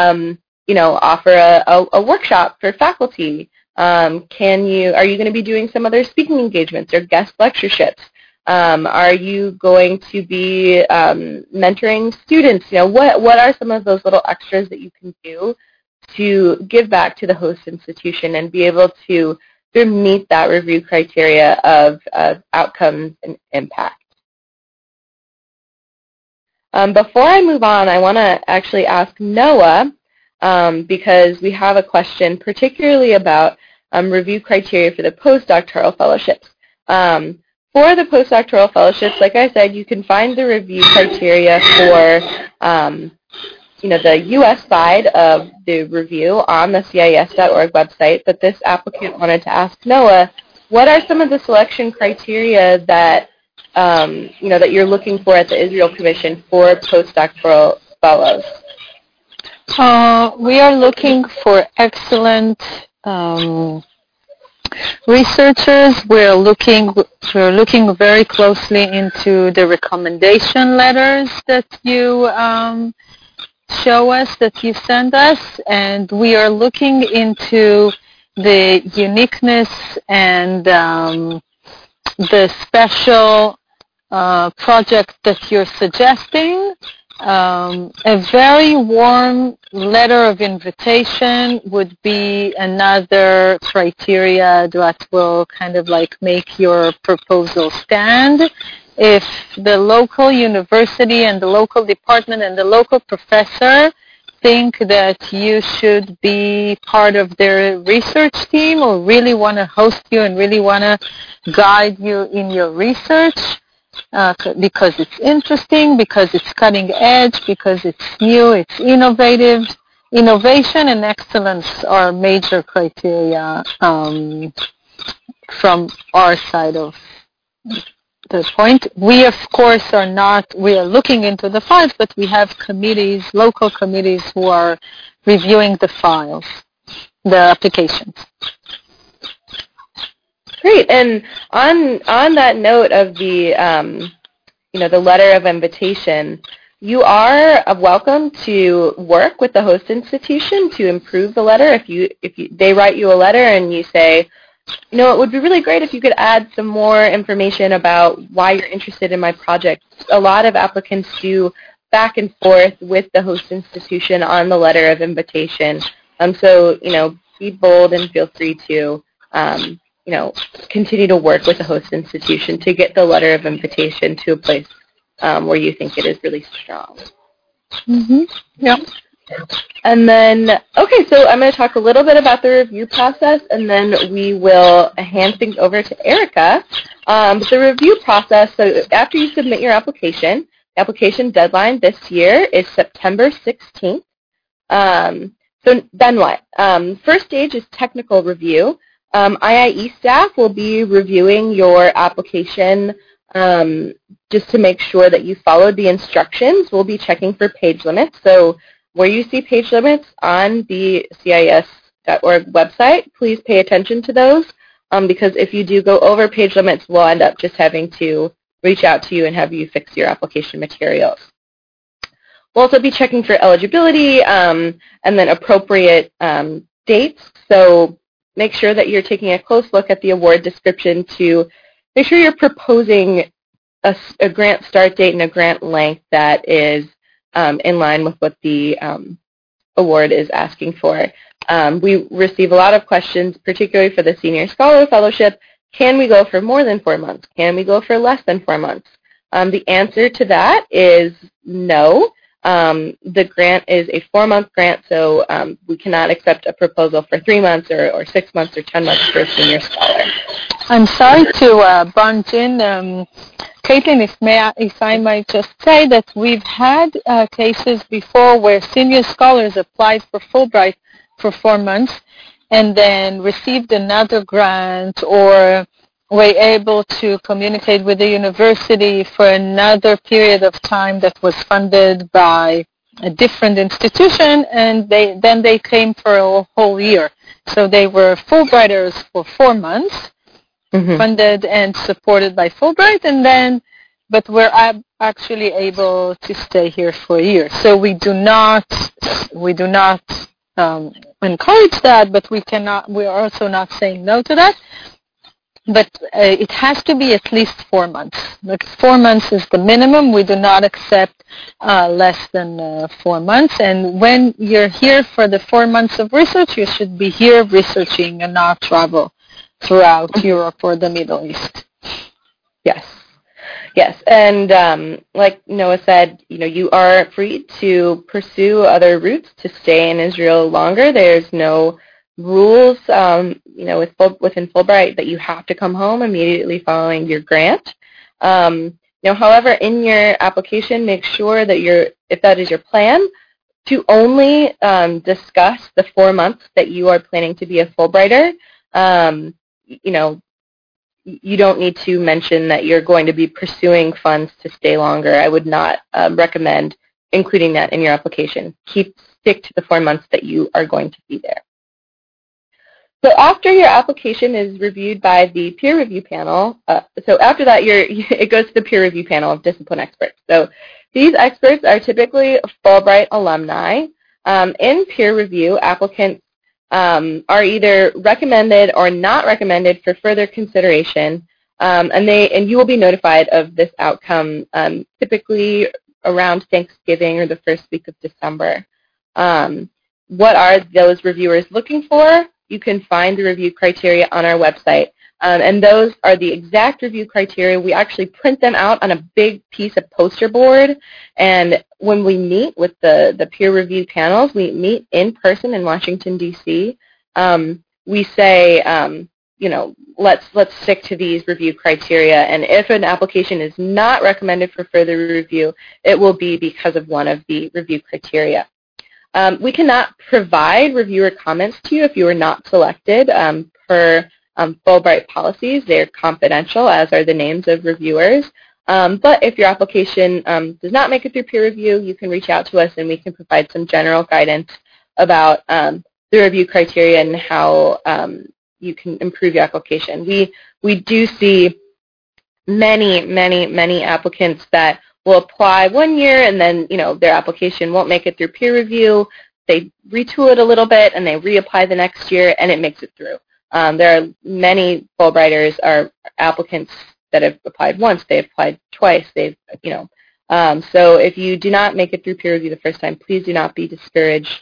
offer a workshop for faculty? Are you going to be doing some other speaking engagements or guest lectureships? Are you going to be mentoring students? What are some of those little extras that you can do to give back to the host institution and be able to sort of meet that review criteria of outcomes and impact. Before I move on, I want to actually ask Noah, because we have a question particularly about review criteria for the postdoctoral fellowships. For the postdoctoral fellowships, like I said, you can find the review criteria for the U.S. side of the review on the CIS.org website, but this applicant wanted to ask Noah, what are some of the selection criteria that that you're looking for at the Israel Commission for postdoctoral fellows? We are looking for excellent researchers. We're looking very closely into the recommendation letters that you show us, that you send us, and we are looking into the uniqueness and the special project that you're suggesting. A very warm letter of invitation would be another criteria that will kind of like make your proposal stand. If the local university and the local department and the local professor think that you should be part of their research team or really want to host you and really want to guide you in your research, because it's interesting, because it's cutting edge, because it's new, it's innovative. Innovation and excellence are major criteria from our side of the point. We, of course, we are looking into the files, but we have committees, local committees, who are reviewing the files, the applications. Great. And on that note of the the letter of invitation, you are welcome to work with the host institution to improve the letter. If they write you a letter and you say, it would be really great if you could add some more information about why you're interested in my project. A lot of applicants do back and forth with the host institution on the letter of invitation. So be bold and feel free to continue to work with the host institution to get the letter of invitation to a place where you think it is really strong. Mm-hmm. Yeah. And then, okay, so I'm going to talk a little bit about the review process, and then we will hand things over to Erica. The review process, so after you submit your application, the application deadline this year is September 16th. So then what? First stage is technical review. IIE staff will be reviewing your application just to make sure that you followed the instructions. We'll be checking for page limits. So where you see page limits on the CIS.org website, please pay attention to those, because if you do go over page limits, we'll end up just having to reach out to you and have you fix your application materials. We'll also be checking for eligibility and then appropriate dates. So make sure that you're taking a close look at the award description to make sure you're proposing a grant start date and a grant length that is in line with what the award is asking for. We receive a lot of questions, particularly for the Senior Scholar Fellowship. Can we go for more than 4 months? Can we go for less than 4 months? The answer to that is no. The grant is a 4-month grant, so we cannot accept a proposal for 3 months or 6 months or 10 months for a senior scholar. I'm sorry to bunch in. Caitlin, if I might just say that we've had cases before where senior scholars applied for Fulbright for 4 months and then received another grant, or were able to communicate with the university for another period of time that was funded by a different institution, and then they came for a whole year. So they were Fulbrighters for 4 months, funded and supported by Fulbright, but we're actually able to stay here for a year. So we do not encourage that, but we are also not saying no to that. but it has to be at least 4 months. Like 4 months is the minimum. We do not accept less than 4 months. And when you're here for the 4 months of research, you should be here researching and not travel throughout Europe or the Middle East. Yes. Yes, and like Noah said, you are free to pursue other routes to stay in Israel longer. There's no rules, within Fulbright that you have to come home immediately following your grant. However, in your application, make sure that if that is your plan, to only discuss the 4 months that you are planning to be a Fulbrighter. You don't need to mention that you're going to be pursuing funds to stay longer. I would not recommend including that in your application. Stick to the 4 months that you are going to be there. So after your application is reviewed by the peer review panel, so after that it goes to the peer review panel of discipline experts. So these experts are typically Fulbright alumni. In peer review, applicants are either recommended or not recommended for further consideration, and you will be notified of this outcome typically around Thanksgiving or the first week of December. What are those reviewers looking for? You can find the review criteria on our website, and those are the exact review criteria. We actually print them out on a big piece of poster board, and when we meet with the peer review panels, we meet in person in Washington, D.C., we say, let's stick to these review criteria, and if an application is not recommended for further review, it will be because of one of the review criteria. We cannot provide reviewer comments to you if you are not selected per Fulbright policies. They're confidential, as are the names of reviewers. But if your application does not make it through peer review, you can reach out to us and we can provide some general guidance about the review criteria and how you can improve your application. We do see many applicants that will apply 1 year and then their application won't make it through peer review. They retool it a little bit and they reapply the next year and it makes it through. There are many Fulbrighters are applicants that have applied once, they've applied twice, so if you do not make it through peer review the first time, please do not be discouraged.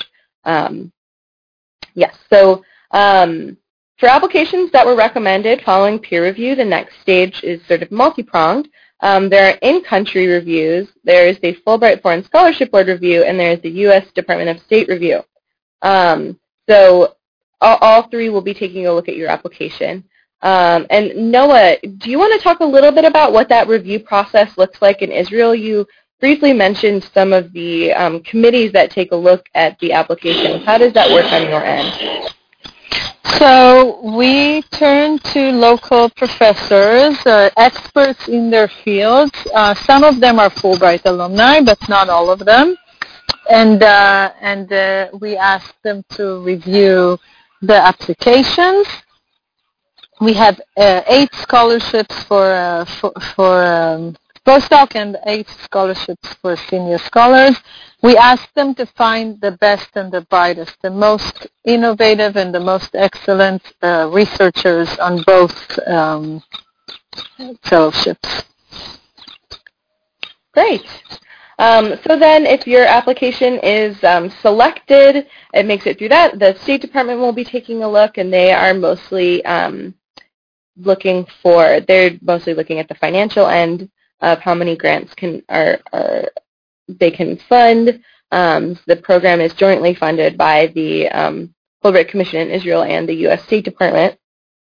For applications that were recommended following peer review, the next stage is sort of multi-pronged. There are in-country reviews, there is the Fulbright Foreign Scholarship Board review, and there is the U.S. Department of State review. So all three will be taking a look at your application. And Noah, do you want to talk a little bit about what that review process looks like in Israel? You briefly mentioned some of the committees that take a look at the applications. How does that work on your end? So we turn to local professors, experts in their fields. Some of them are Fulbright alumni, but not all of them. And we ask them to review the applications. We have 8 scholarships for postdoc and 8 scholarships for senior scholars. We ask them to find the best and the brightest, the most innovative and the most excellent researchers on both fellowships. Great. So then if your application is selected, it makes it through that. The State Department will be taking a look, and they are mostly looking at the financial end of how many grants they can fund. The program is jointly funded by the Fulbright Commission in Israel and the U.S. State Department.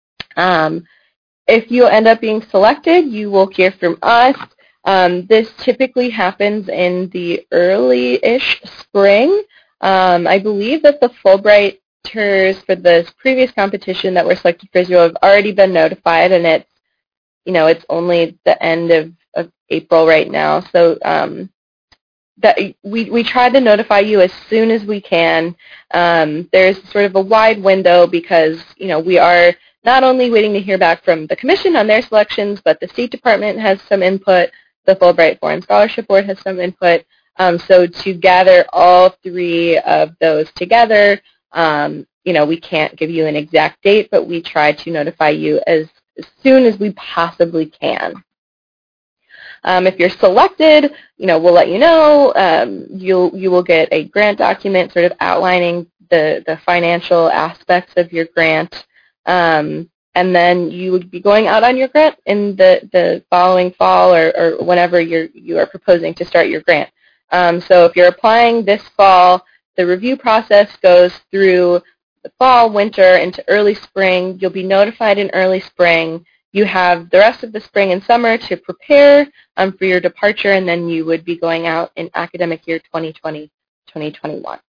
If you end up being selected, you will hear from us. This typically happens in the early-ish spring. I believe that the Fulbrighters for the previous competition that were selected for Israel have already been notified, and it's only the end of April right now. So that we try to notify you as soon as we can. There's sort of a wide window because we are not only waiting to hear back from the Commission on their selections, but the State Department has some input. The Fulbright Foreign Scholarship Board has some input. So to gather all 3 of those together, we can't give you an exact date, but we try to notify you as as soon as we possibly can. If you're selected, we'll let you know. You will get a grant document sort of outlining the financial aspects of your grant, and then you would be going out on your grant in the following fall or whenever you are proposing to start your grant. So if you're applying this fall, the review process goes through the fall, winter, into early spring. You'll be notified in early spring. You have the rest of the spring and summer to prepare for your departure, and then you would be going out in academic year 2020-2021.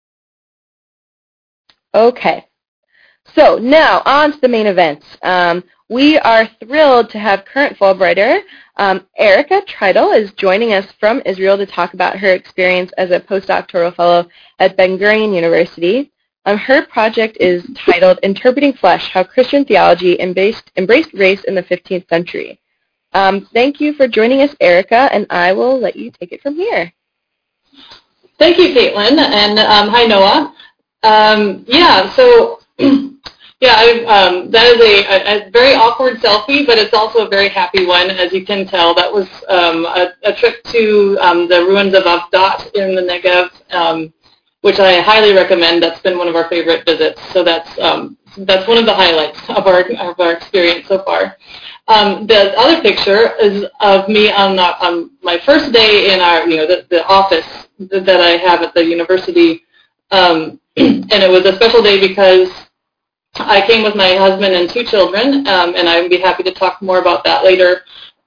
Okay, so now on to the main events. We are thrilled to have current Fulbrighter Erica Treidel is joining us from Israel to talk about her experience as a postdoctoral fellow at Ben-Gurion University. Her project is titled Interpreting Flesh, How Christian Theology Embraced Race in the 15th Century. Thank you for joining us, Erica, and I will let you take it from here. Thank you, Caitlin, and hi, Noah. That is a very awkward selfie, but it's also a very happy one, as you can tell. That was a trip to the ruins of Avdat in the Negev, which I highly recommend. That's been one of our favorite visits. So that's one of the highlights of our experience so far. The other picture is of me on my first day in our the office that I have at the university, and it was a special day because I came with my husband and 2 children, and I would be happy to talk more about that later.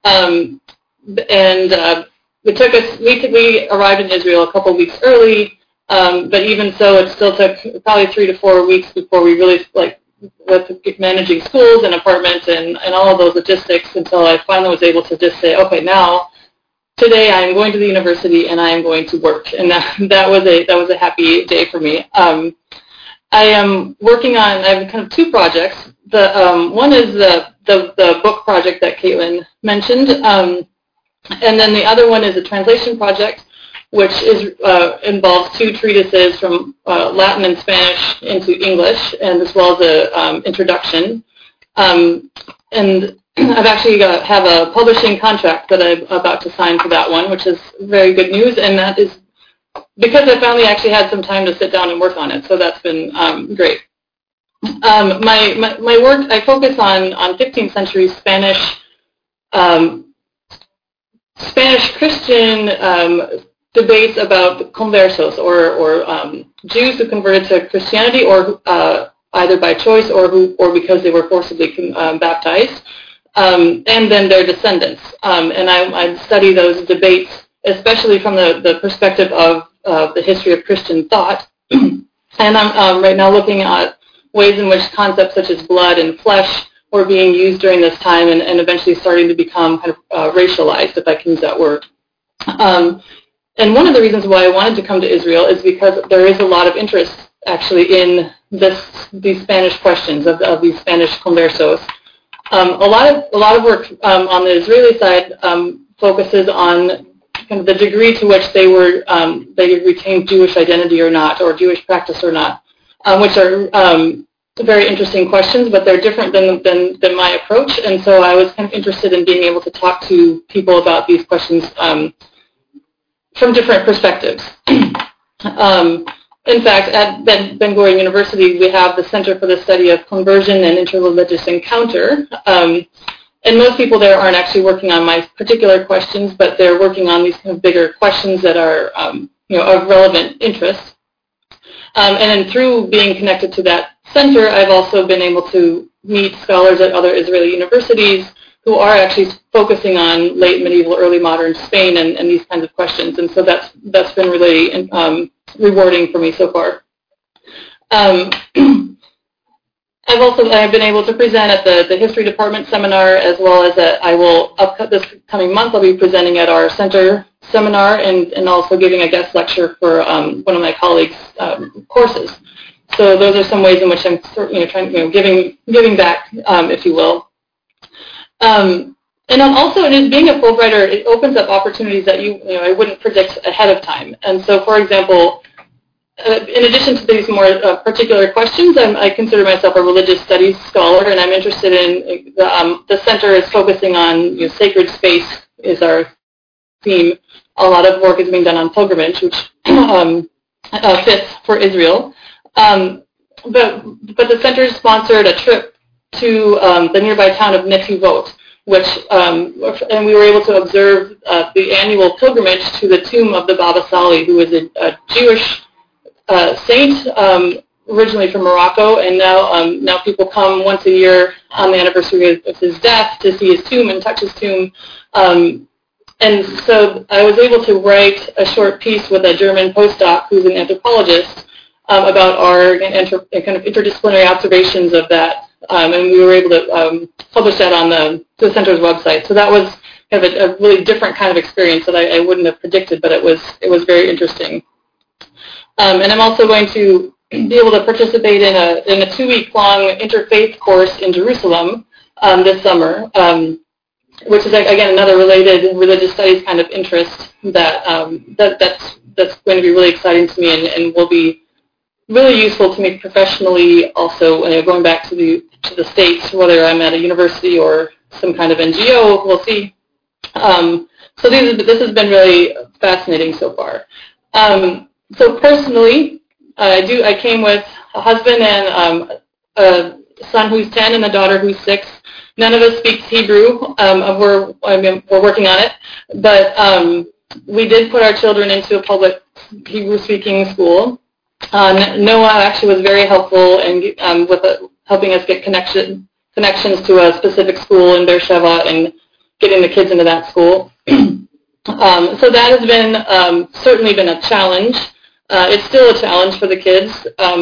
We arrived in Israel a couple weeks early. But even so, it still took probably 3 to 4 weeks before we really, with managing schools and apartments and all of those logistics, until I finally was able to just say, okay, now, today I am going to the university and I am going to work. And that was a happy day for me. I am working on, I have kind of 2 projects. One is the book project that Caitlin mentioned, and then the other one is a translation project, which involves 2 treatises from Latin and Spanish into English, and as well as an introduction. And I've actually have a publishing contract that I'm about to sign for that one, which is very good news, and that is because I finally actually had some time to sit down and work on it, so that's been great. My work, I focus on 15th century Spanish Christian debates about conversos, or Jews who converted to Christianity, or either by choice or because they were forcibly baptized, and then their descendants. And I study those debates, especially from the perspective of the history of Christian thought. And I'm right now looking at ways in which concepts such as blood and flesh were being used during this time, and eventually starting to become kind of racialized, if I can use that word. And one of the reasons why I wanted to come to Israel is because there is a lot of interest, actually, in these Spanish questions of these Spanish conversos. A lot of work on the Israeli side focuses on kind of the degree to which they retained Jewish identity or not, or Jewish practice or not, which are very interesting questions, but they're different than my approach. And so I was kind of interested in being able to talk to people about these questions from different perspectives. In fact, at Ben-Gurion University, we have the Center for the Study of Conversion and Interreligious Encounter. And most people there aren't actually working on my particular questions, but they're working on these kind of bigger questions that are of relevant interest. And then through being connected to that center, I've also been able to meet scholars at other Israeli universities who are actually focusing on late medieval, early modern Spain and these kinds of questions. And so that's been really rewarding for me so far. I've been able to present at the History Department seminar, as well as this coming month I'll be presenting at our center seminar, and also giving a guest lecture for one of my colleagues' courses. So those are some ways in which I'm trying, giving back, if you will. And also, being a Fulbrighter, it opens up opportunities that I wouldn't predict ahead of time. And so, for example, in addition to these more particular questions, I consider myself a religious studies scholar, and I'm interested in the center is focusing on sacred space is our theme. A lot of work is being done on pilgrimage, which fits for Israel. But the center sponsored a trip to the nearby town of Netivot, and we were able to observe the annual pilgrimage to the tomb of the Baba Sali, who was a Jewish saint, originally from Morocco, and now people come once a year on the anniversary of his death to see his tomb and touch his tomb. And so I was able to write a short piece with a German postdoc who's an anthropologist about our kind of interdisciplinary observations of that, and we were able to publish that on the center's website. So that was kind of a really different kind of experience that I wouldn't have predicted, but it was very interesting. And I'm also going to be able to participate in a 2-week-long interfaith course in Jerusalem this summer, which is again another related religious studies kind of interest that's going to be really exciting to me and will be really useful to me professionally. Also, going back to the States, whether I'm at a university or some kind of NGO, we'll see. So this has been really fascinating so far. So personally, I came with a husband and a son who's 10 and a daughter who's 6. None of us speaks Hebrew. We're working on it, but we did put our children into a public Hebrew-speaking school. Noah actually was very helpful in with helping us get connections to a specific school in Beersheba and getting the kids into that school. So that has been certainly been a challenge. It's still a challenge for the kids,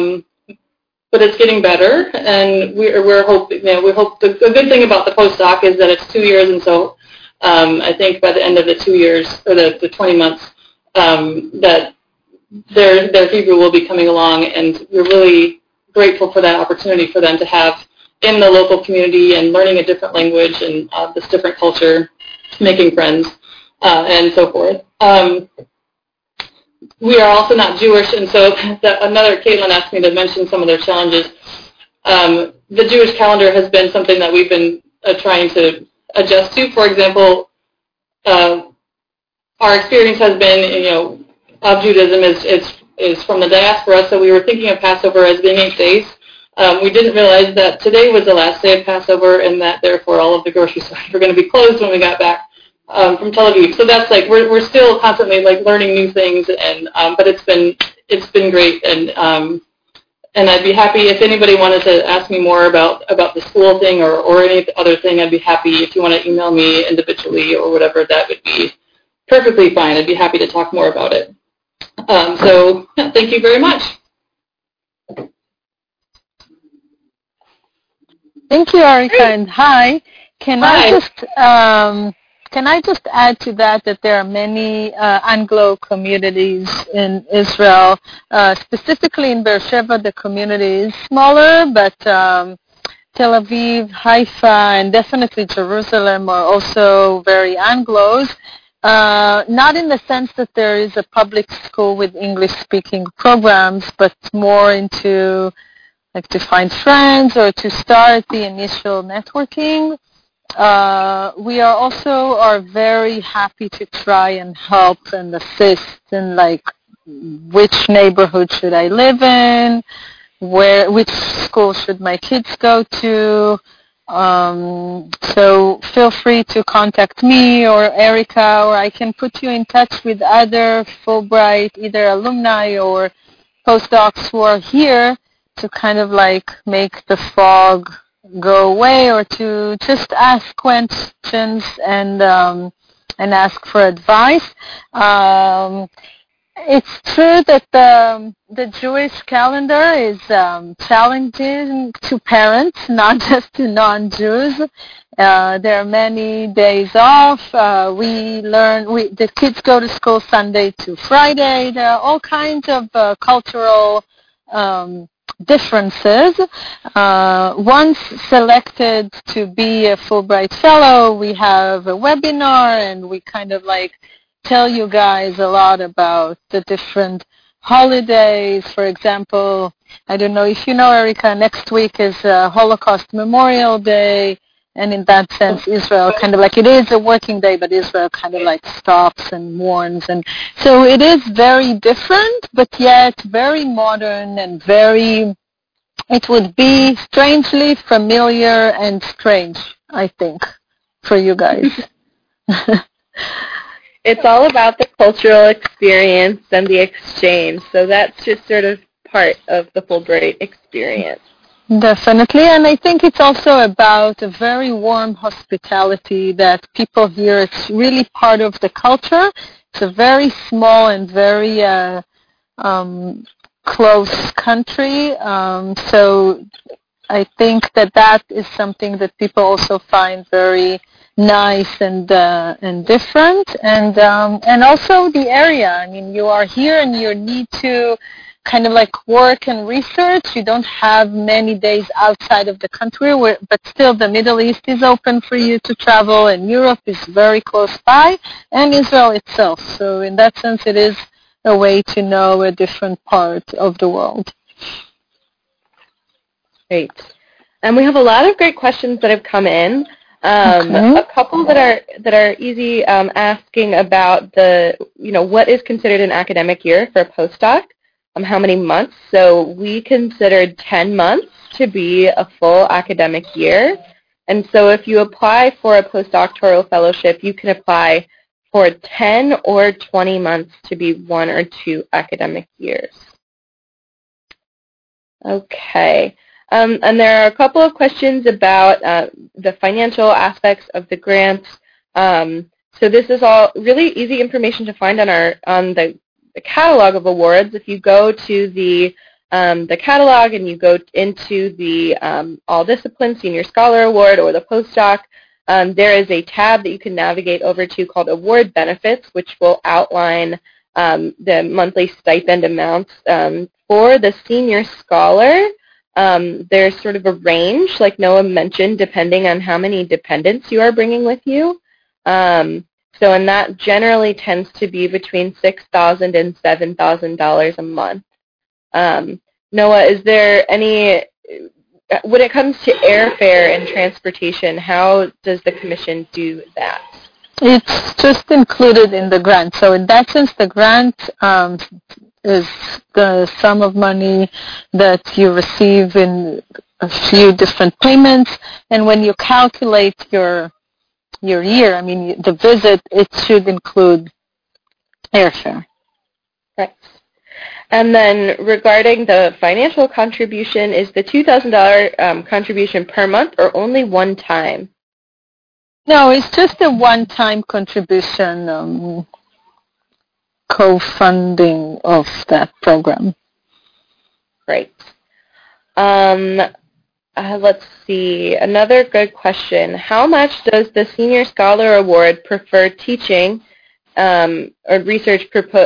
but it's getting better, and we're hoping. We hope the good thing about the postdoc is that it's 2 years, and so I think by the end of the 2 years or the 20 months that their Hebrew will be coming along, and we're really grateful for that opportunity for them to have in the local community and learning a different language and this different culture, making friends, and so forth. We are also not Jewish, and so Caitlin asked me to mention some of their challenges. The Jewish calendar has been something that we've been trying to adjust to. For example, our experience has been, of Judaism is from the diaspora, so we were thinking of Passover as being 8 days. We didn't realize that today was the last day of Passover, and that therefore all of the grocery stores were going to be closed when we got back from Tel Aviv. So that's we're still constantly learning new things, and but it's been great, and I'd be happy if anybody wanted to ask me more about the school thing or any other thing. I'd be happy if you want to email me individually or whatever. That would be perfectly fine. I'd be happy to talk more about it. So thank you very much. Thank you, Arika, and hi. Can I just add to that there are many Anglo communities in Israel, specifically in Beersheba. The community is smaller, but Tel Aviv, Haifa, and definitely Jerusalem are also very Anglos. Not in the sense that there is a public school with English-speaking programs, but more into to find friends or to start the initial networking. We are very happy to try and help and assist in which neighborhood should I live in, which school should my kids go to. So feel free to contact me or Erica, or I can put you in touch with other Fulbright, either alumni or postdocs who are here to kind of make the fog go away, or to just ask questions and ask for advice. It's true that the Jewish calendar is challenging to parents, not just to non-Jews. There are many days off. The kids go to school Sunday to Friday. There are all kinds of cultural differences. Once selected to be a Fulbright Fellow, we have a webinar, and we kind of tell you guys a lot about the different holidays. For example, I don't know if you know, Erica, next week is Holocaust Memorial Day, and in that sense, Israel kind of like, it is a working day, but Israel kind of like stops and mourns. And so it is very different, but yet very modern and very, it would be strangely familiar and strange, I think, for you guys. It's all about the cultural experience and the exchange, so that's just sort of part of the Fulbright experience. Definitely, and I think it's also about a very warm hospitality that people here, it's really part of the culture. It's a very small and very close country, so I think that is something that people also find very nice and different, and also the area. I mean, you are here and you need to kind of like work and research. You don't have many days outside of the country, but still the Middle East is open for you to travel, and Europe is very close by, and Israel itself. So in that sense, it is a way to know a different part of the world. Great. And we have a lot of great questions that have come in. Okay. A couple that are easy, asking about what is considered an academic year for a postdoc, how many months. So we considered 10 months to be a full academic year. And so if you apply for a postdoctoral fellowship, you can apply for 10 or 20 months to be 1 or 2 academic years. Okay. And there are a couple of questions about the financial aspects of the grants. So this is all really easy information to find on the catalog of awards. If you go to the catalog and you go into the All Disciplines Senior Scholar Award or the postdoc, there is a tab that you can navigate over to called Award Benefits, which will outline the monthly stipend amounts for the senior scholar. There's sort of a range, like Noah mentioned, depending on how many dependents you are bringing with you. And that generally tends to be between $6,000 and $7,000 a month. Noah, is there any, when it comes to airfare and transportation, how does the commission do that? It's just included in the grant. So in that sense, the grant is the sum of money that you receive in a few different payments. And when you calculate your year, I mean, the visit, it should include airfare. Right. And then regarding the financial contribution, is the $2,000 contribution per month or only one time? No, it's just a one-time contribution, co-funding of that program. Great. Let's see. Another good question. How much does the Senior Scholar Award prefer teaching or research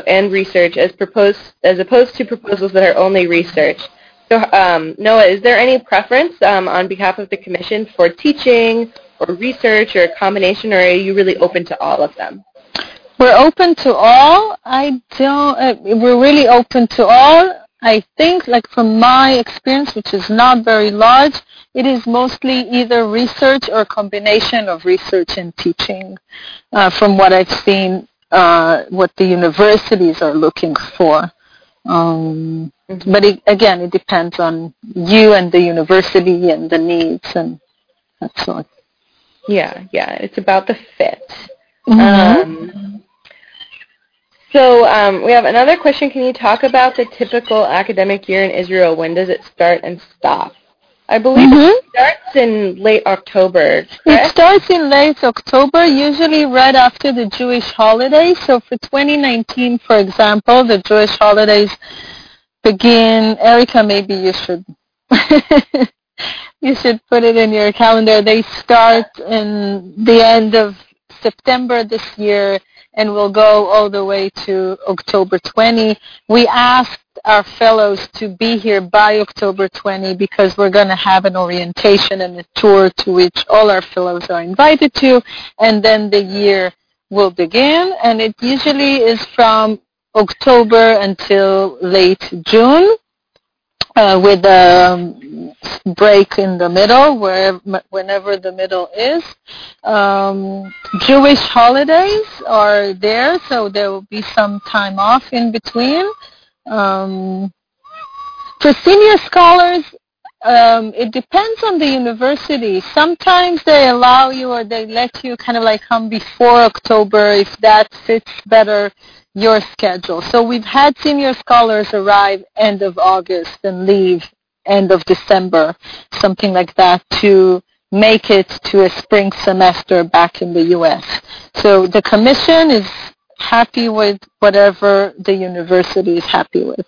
as opposed to proposals that are only research? So, Noah, is there any preference on behalf of the Commission for teaching or research or a combination, or are you really open to all of them? We're open to all. We're really open to all. I think, like from my experience, which is not very large, it is mostly either research or a combination of research and teaching, from what I've seen, what the universities are looking for. But again, it depends on you and the university and the needs and that sort. Yeah, it's about the fit. Mm-hmm. So we have another question. Can you talk about the typical academic year in Israel? When does it start and stop? I believe it starts in late October, correct? It starts in late October, usually right after the Jewish holidays. So for 2019, for example, the Jewish holidays begin. Erica, maybe you should you should put it in your calendar. They start in the end of September this year and will go all the way to October 20. We asked our fellows to be here by October 20 because we're going to have an orientation and a tour to which all our fellows are invited to, and then the year will begin. And it usually is from October until late June, with a break in the middle, whenever the middle is. Jewish holidays are there, so there will be some time off in between. For senior scholars, it depends on the university. Sometimes they allow you or they let you kind of like come before October if that fits better your schedule. So we've had senior scholars arrive end of August and leave end of December, something like that, to make it to a spring semester back in the U.S. So the commission is happy with whatever the university is happy with.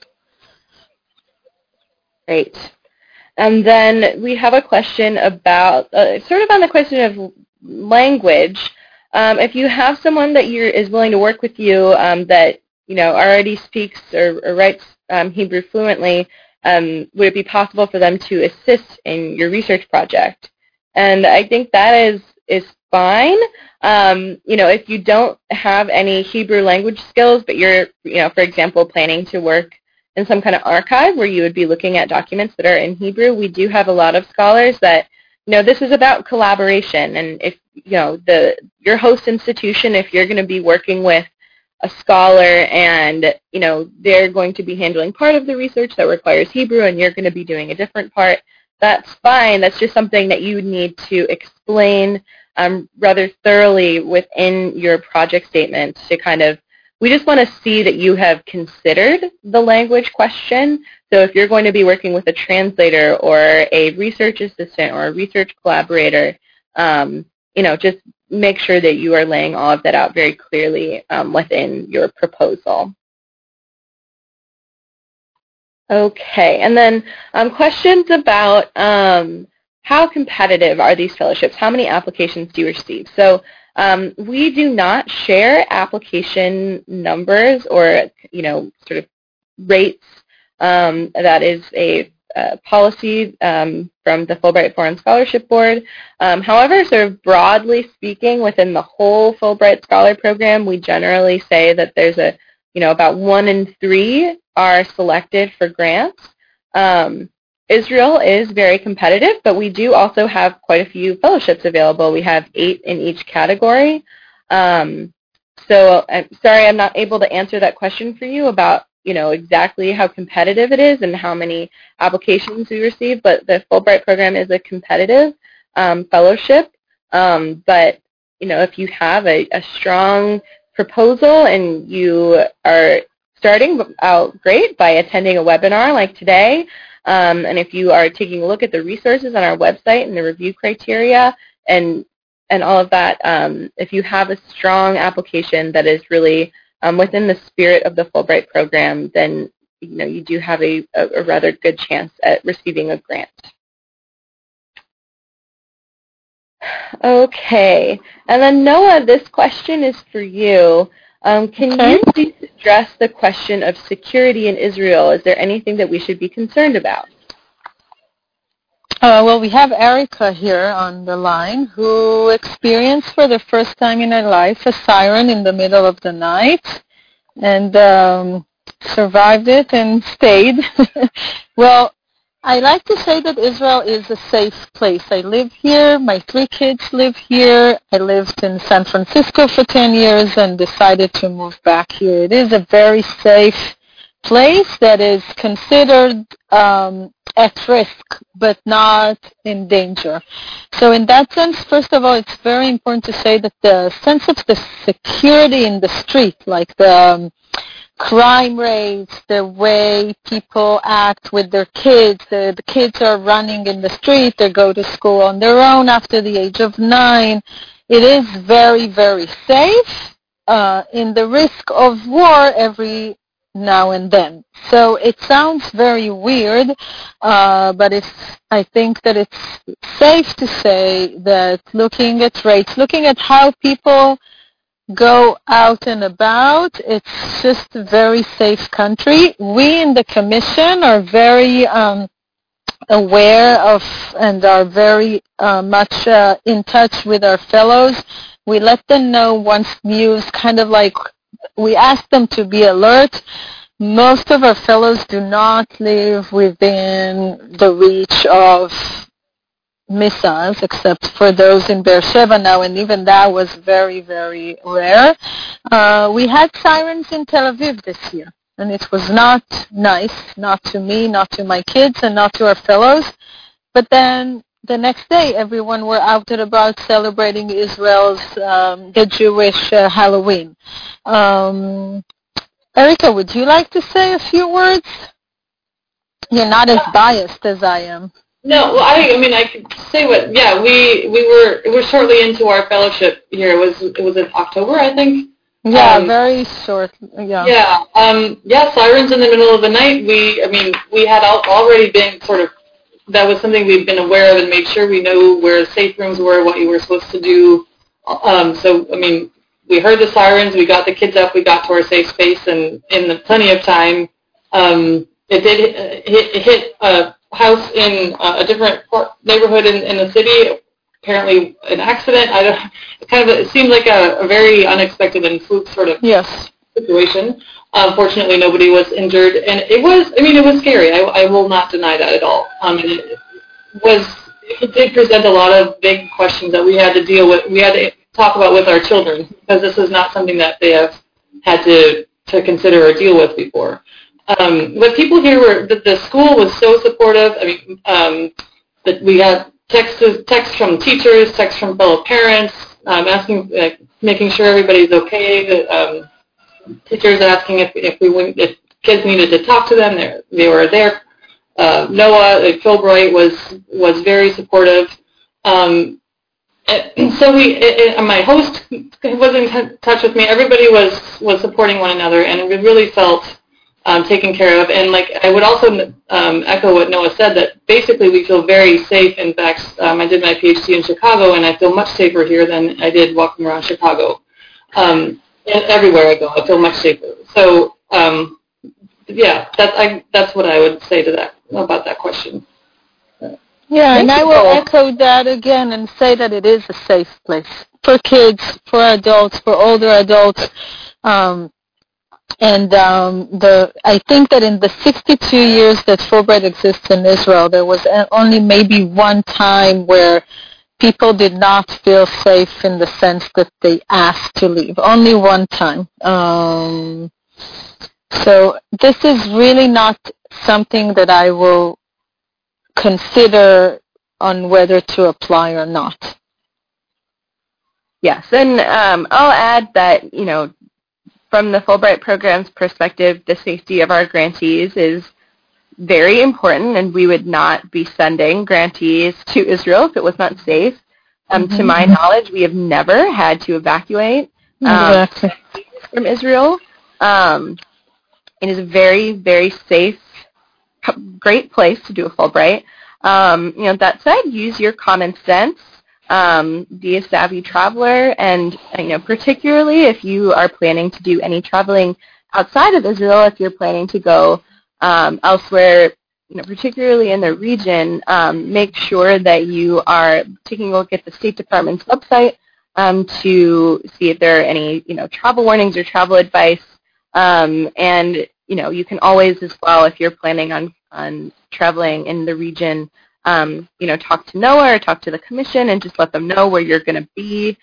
Great. And then we have a question about, sort of on the question of language. If you have someone that is willing to work with you that already speaks or writes Hebrew fluently, would it be possible for them to assist in your research project? And I think that is fine. If you don't have any Hebrew language skills, but you're, for example, planning to work in some kind of archive where you would be looking at documents that are in Hebrew, we do have a lot of scholars that, this is about collaboration. And if, your host institution, if you're going to be working with a scholar and, they're going to be handling part of the research that requires Hebrew and you're going to be doing a different part, that's fine. That's just something that you need to explain rather thoroughly within your project statement to kind of, we just want to see that you have considered the language question. So if you're going to be working with a translator or a research assistant or a research collaborator, just make sure that you are laying all of that out very clearly within your proposal. Okay, and then questions about how competitive are these fellowships? How many applications do you receive? So we do not share application numbers or, sort of rates. That is a policy from the Fulbright Foreign Scholarship Board. However, sort of broadly speaking, within the whole Fulbright Scholar Program, we generally say that there's about 1 in 3 are selected for grants. Israel is very competitive, but we do also have quite a few fellowships available. We have 8 in each category. So I'm sorry I'm not able to answer that question for you about, exactly how competitive it is and how many applications we receive, but the Fulbright program is a competitive fellowship. But, if you have a strong proposal and you are starting out great by attending a webinar like today, and if you are taking a look at the resources on our website and the review criteria and all of that, if you have a strong application that is really within the spirit of the Fulbright program, then you do have a rather good chance at receiving a grant. Okay, and then Noah, this question is for you. Can you please address the question of security in Israel? Is there anything that we should be concerned about? Well, we have Erica here on the line who experienced for the first time in her life a siren in the middle of the night and survived it and stayed. Well, I like to say that Israel is a safe place. I live here. My 3 kids live here. I lived in San Francisco for 10 years and decided to move back here. It is a very safe place that is considered at risk, but not in danger. So in that sense, first of all, it's very important to say that the sense of the security in the street, like the crime rates, the way people act with their kids, the kids are running in the street, they go to school on their own after the age of 9. It is very, very safe in the risk of war every now and then. So it sounds very weird, but I think that it's safe to say that looking at rates, looking at how people go out and about, it's just a very safe country. We in the Commission are very aware of and are very much in touch with our fellows. We let them know once news kind of like we ask them to be alert. Most of our fellows do not live within the reach of missiles, except for those in Beersheba now, and even that was very, very rare. We had sirens in Tel Aviv this year, and it was not nice, not to me, not to my kids, and not to our fellows. But then the next day, everyone were out and about celebrating Israel's, the Jewish Halloween. Erica, would you like to say a few words? You're not as biased as I am. No, well, I mean, I could say what. Yeah, we were shortly into our fellowship here. It was in October, I think. Yeah, very short. Yeah. Yeah, sirens in the middle of the night. We had already been sort of. That was something we'd been aware of and made sure we knew where safe rooms were, what you were supposed to do. So, I mean, we heard the sirens. We got the kids up. We got to our safe space, and in plenty of time, it did hit a house in a different neighborhood in the city. Apparently, an accident. It seemed like a very unexpected and fluke sort of situation. Fortunately, nobody was injured, and it was scary. I will not deny that at all. It did present a lot of big questions that we had to deal with. We had to talk about with our children, because this is not something that they have had to consider or deal with before. But people here the school was so supportive. That we got texts from teachers, texts from fellow parents, asking, making sure everybody's okay. Teachers asking if kids needed to talk to them. They were there. Noah Philbright was very supportive. So my host was in touch with me. Everybody was supporting one another, and we really felt taken care of. And I would also echo what Noah said, that basically we feel very safe. In fact, I did my PhD in Chicago, and I feel much safer here than I did walking around Chicago. Everywhere I go, I feel much safer. So, that's what I would say to that about that question. Yeah, and I will echo that again and say that it is a safe place for kids, for adults, for older adults. I think that in the 62 years that Fulbright exists in Israel, there was only maybe one time where people did not feel safe in the sense that they asked to leave. Only one time. So this is really not something that I will consider on whether to apply or not. Yes, and I'll add that, from the Fulbright program's perspective, the safety of our grantees is very important, and we would not be sending grantees to Israel if it was not safe. To my knowledge, we have never had to evacuate from Israel. It is a very, very safe, great place to do a Fulbright. That said, use your common sense. Be a savvy traveler, and particularly if you are planning to do any traveling outside of Israel, if you're planning to go elsewhere, particularly in the region, make sure that you are taking a look at the State Department's website to see if there are any travel warnings or travel advice, and you can always as well, if you're planning on traveling in the region, talk to NOAA or talk to the commission and just let them know where you're going to be.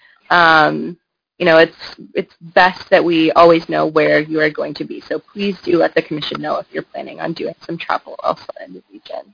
It's best that we always know where you are going to be. So please do let the commission know if you're planning on doing some travel elsewhere in the region.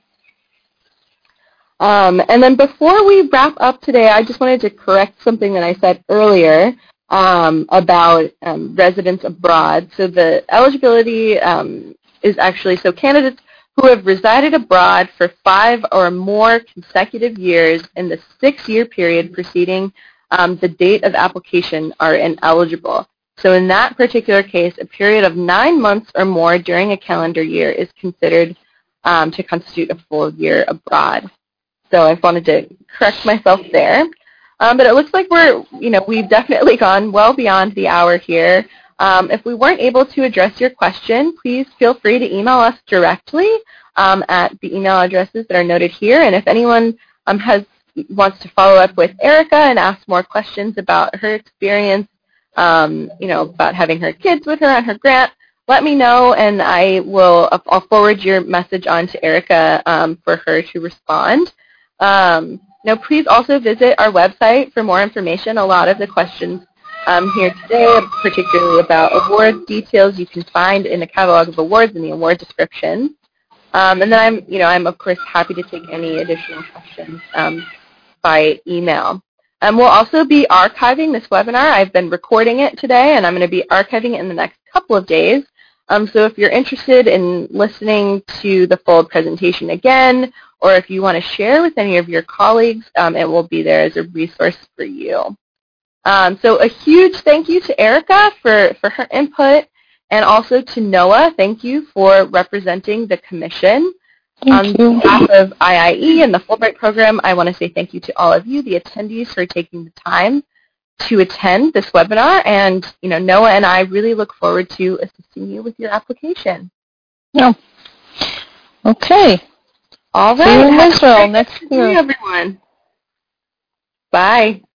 And then before we wrap up today, I just wanted to correct something that I said earlier about residents abroad. So the eligibility is actually, so candidates who have resided abroad for 5 or more consecutive years in the 6-year period preceding the date of application are ineligible. So in that particular case, a period of 9 months or more during a calendar year is considered to constitute a full year abroad. So I wanted to correct myself there. But it looks like we've definitely gone well beyond the hour here. If we weren't able to address your question, please feel free to email us directly at the email addresses that are noted here. And if anyone wants to follow up with Erica and ask more questions about her experience about having her kids with her on her grant, let me know, and I'll forward your message on to Erica for her to respond. Please also visit our website for more information. A lot of the questions here today, particularly about award details, you can find in the catalog of awards and the award description. And then I'm of course happy to take any additional questions by email. We'll also be archiving this webinar. I've been recording it today, and I'm going to be archiving it in the next couple of days. So if you're interested in listening to the full presentation again, or if you want to share with any of your colleagues, it will be there as a resource for you. So a huge thank you to Erica for her input, and also to Noah. Thank you for representing the Commission. On behalf of IIE and the Fulbright program, I want to say thank you to all of you, the attendees, for taking the time to attend this webinar. And Noah and I really look forward to assisting you with your application. Yeah. Okay. All right. See you in Israel next year, everyone. Bye.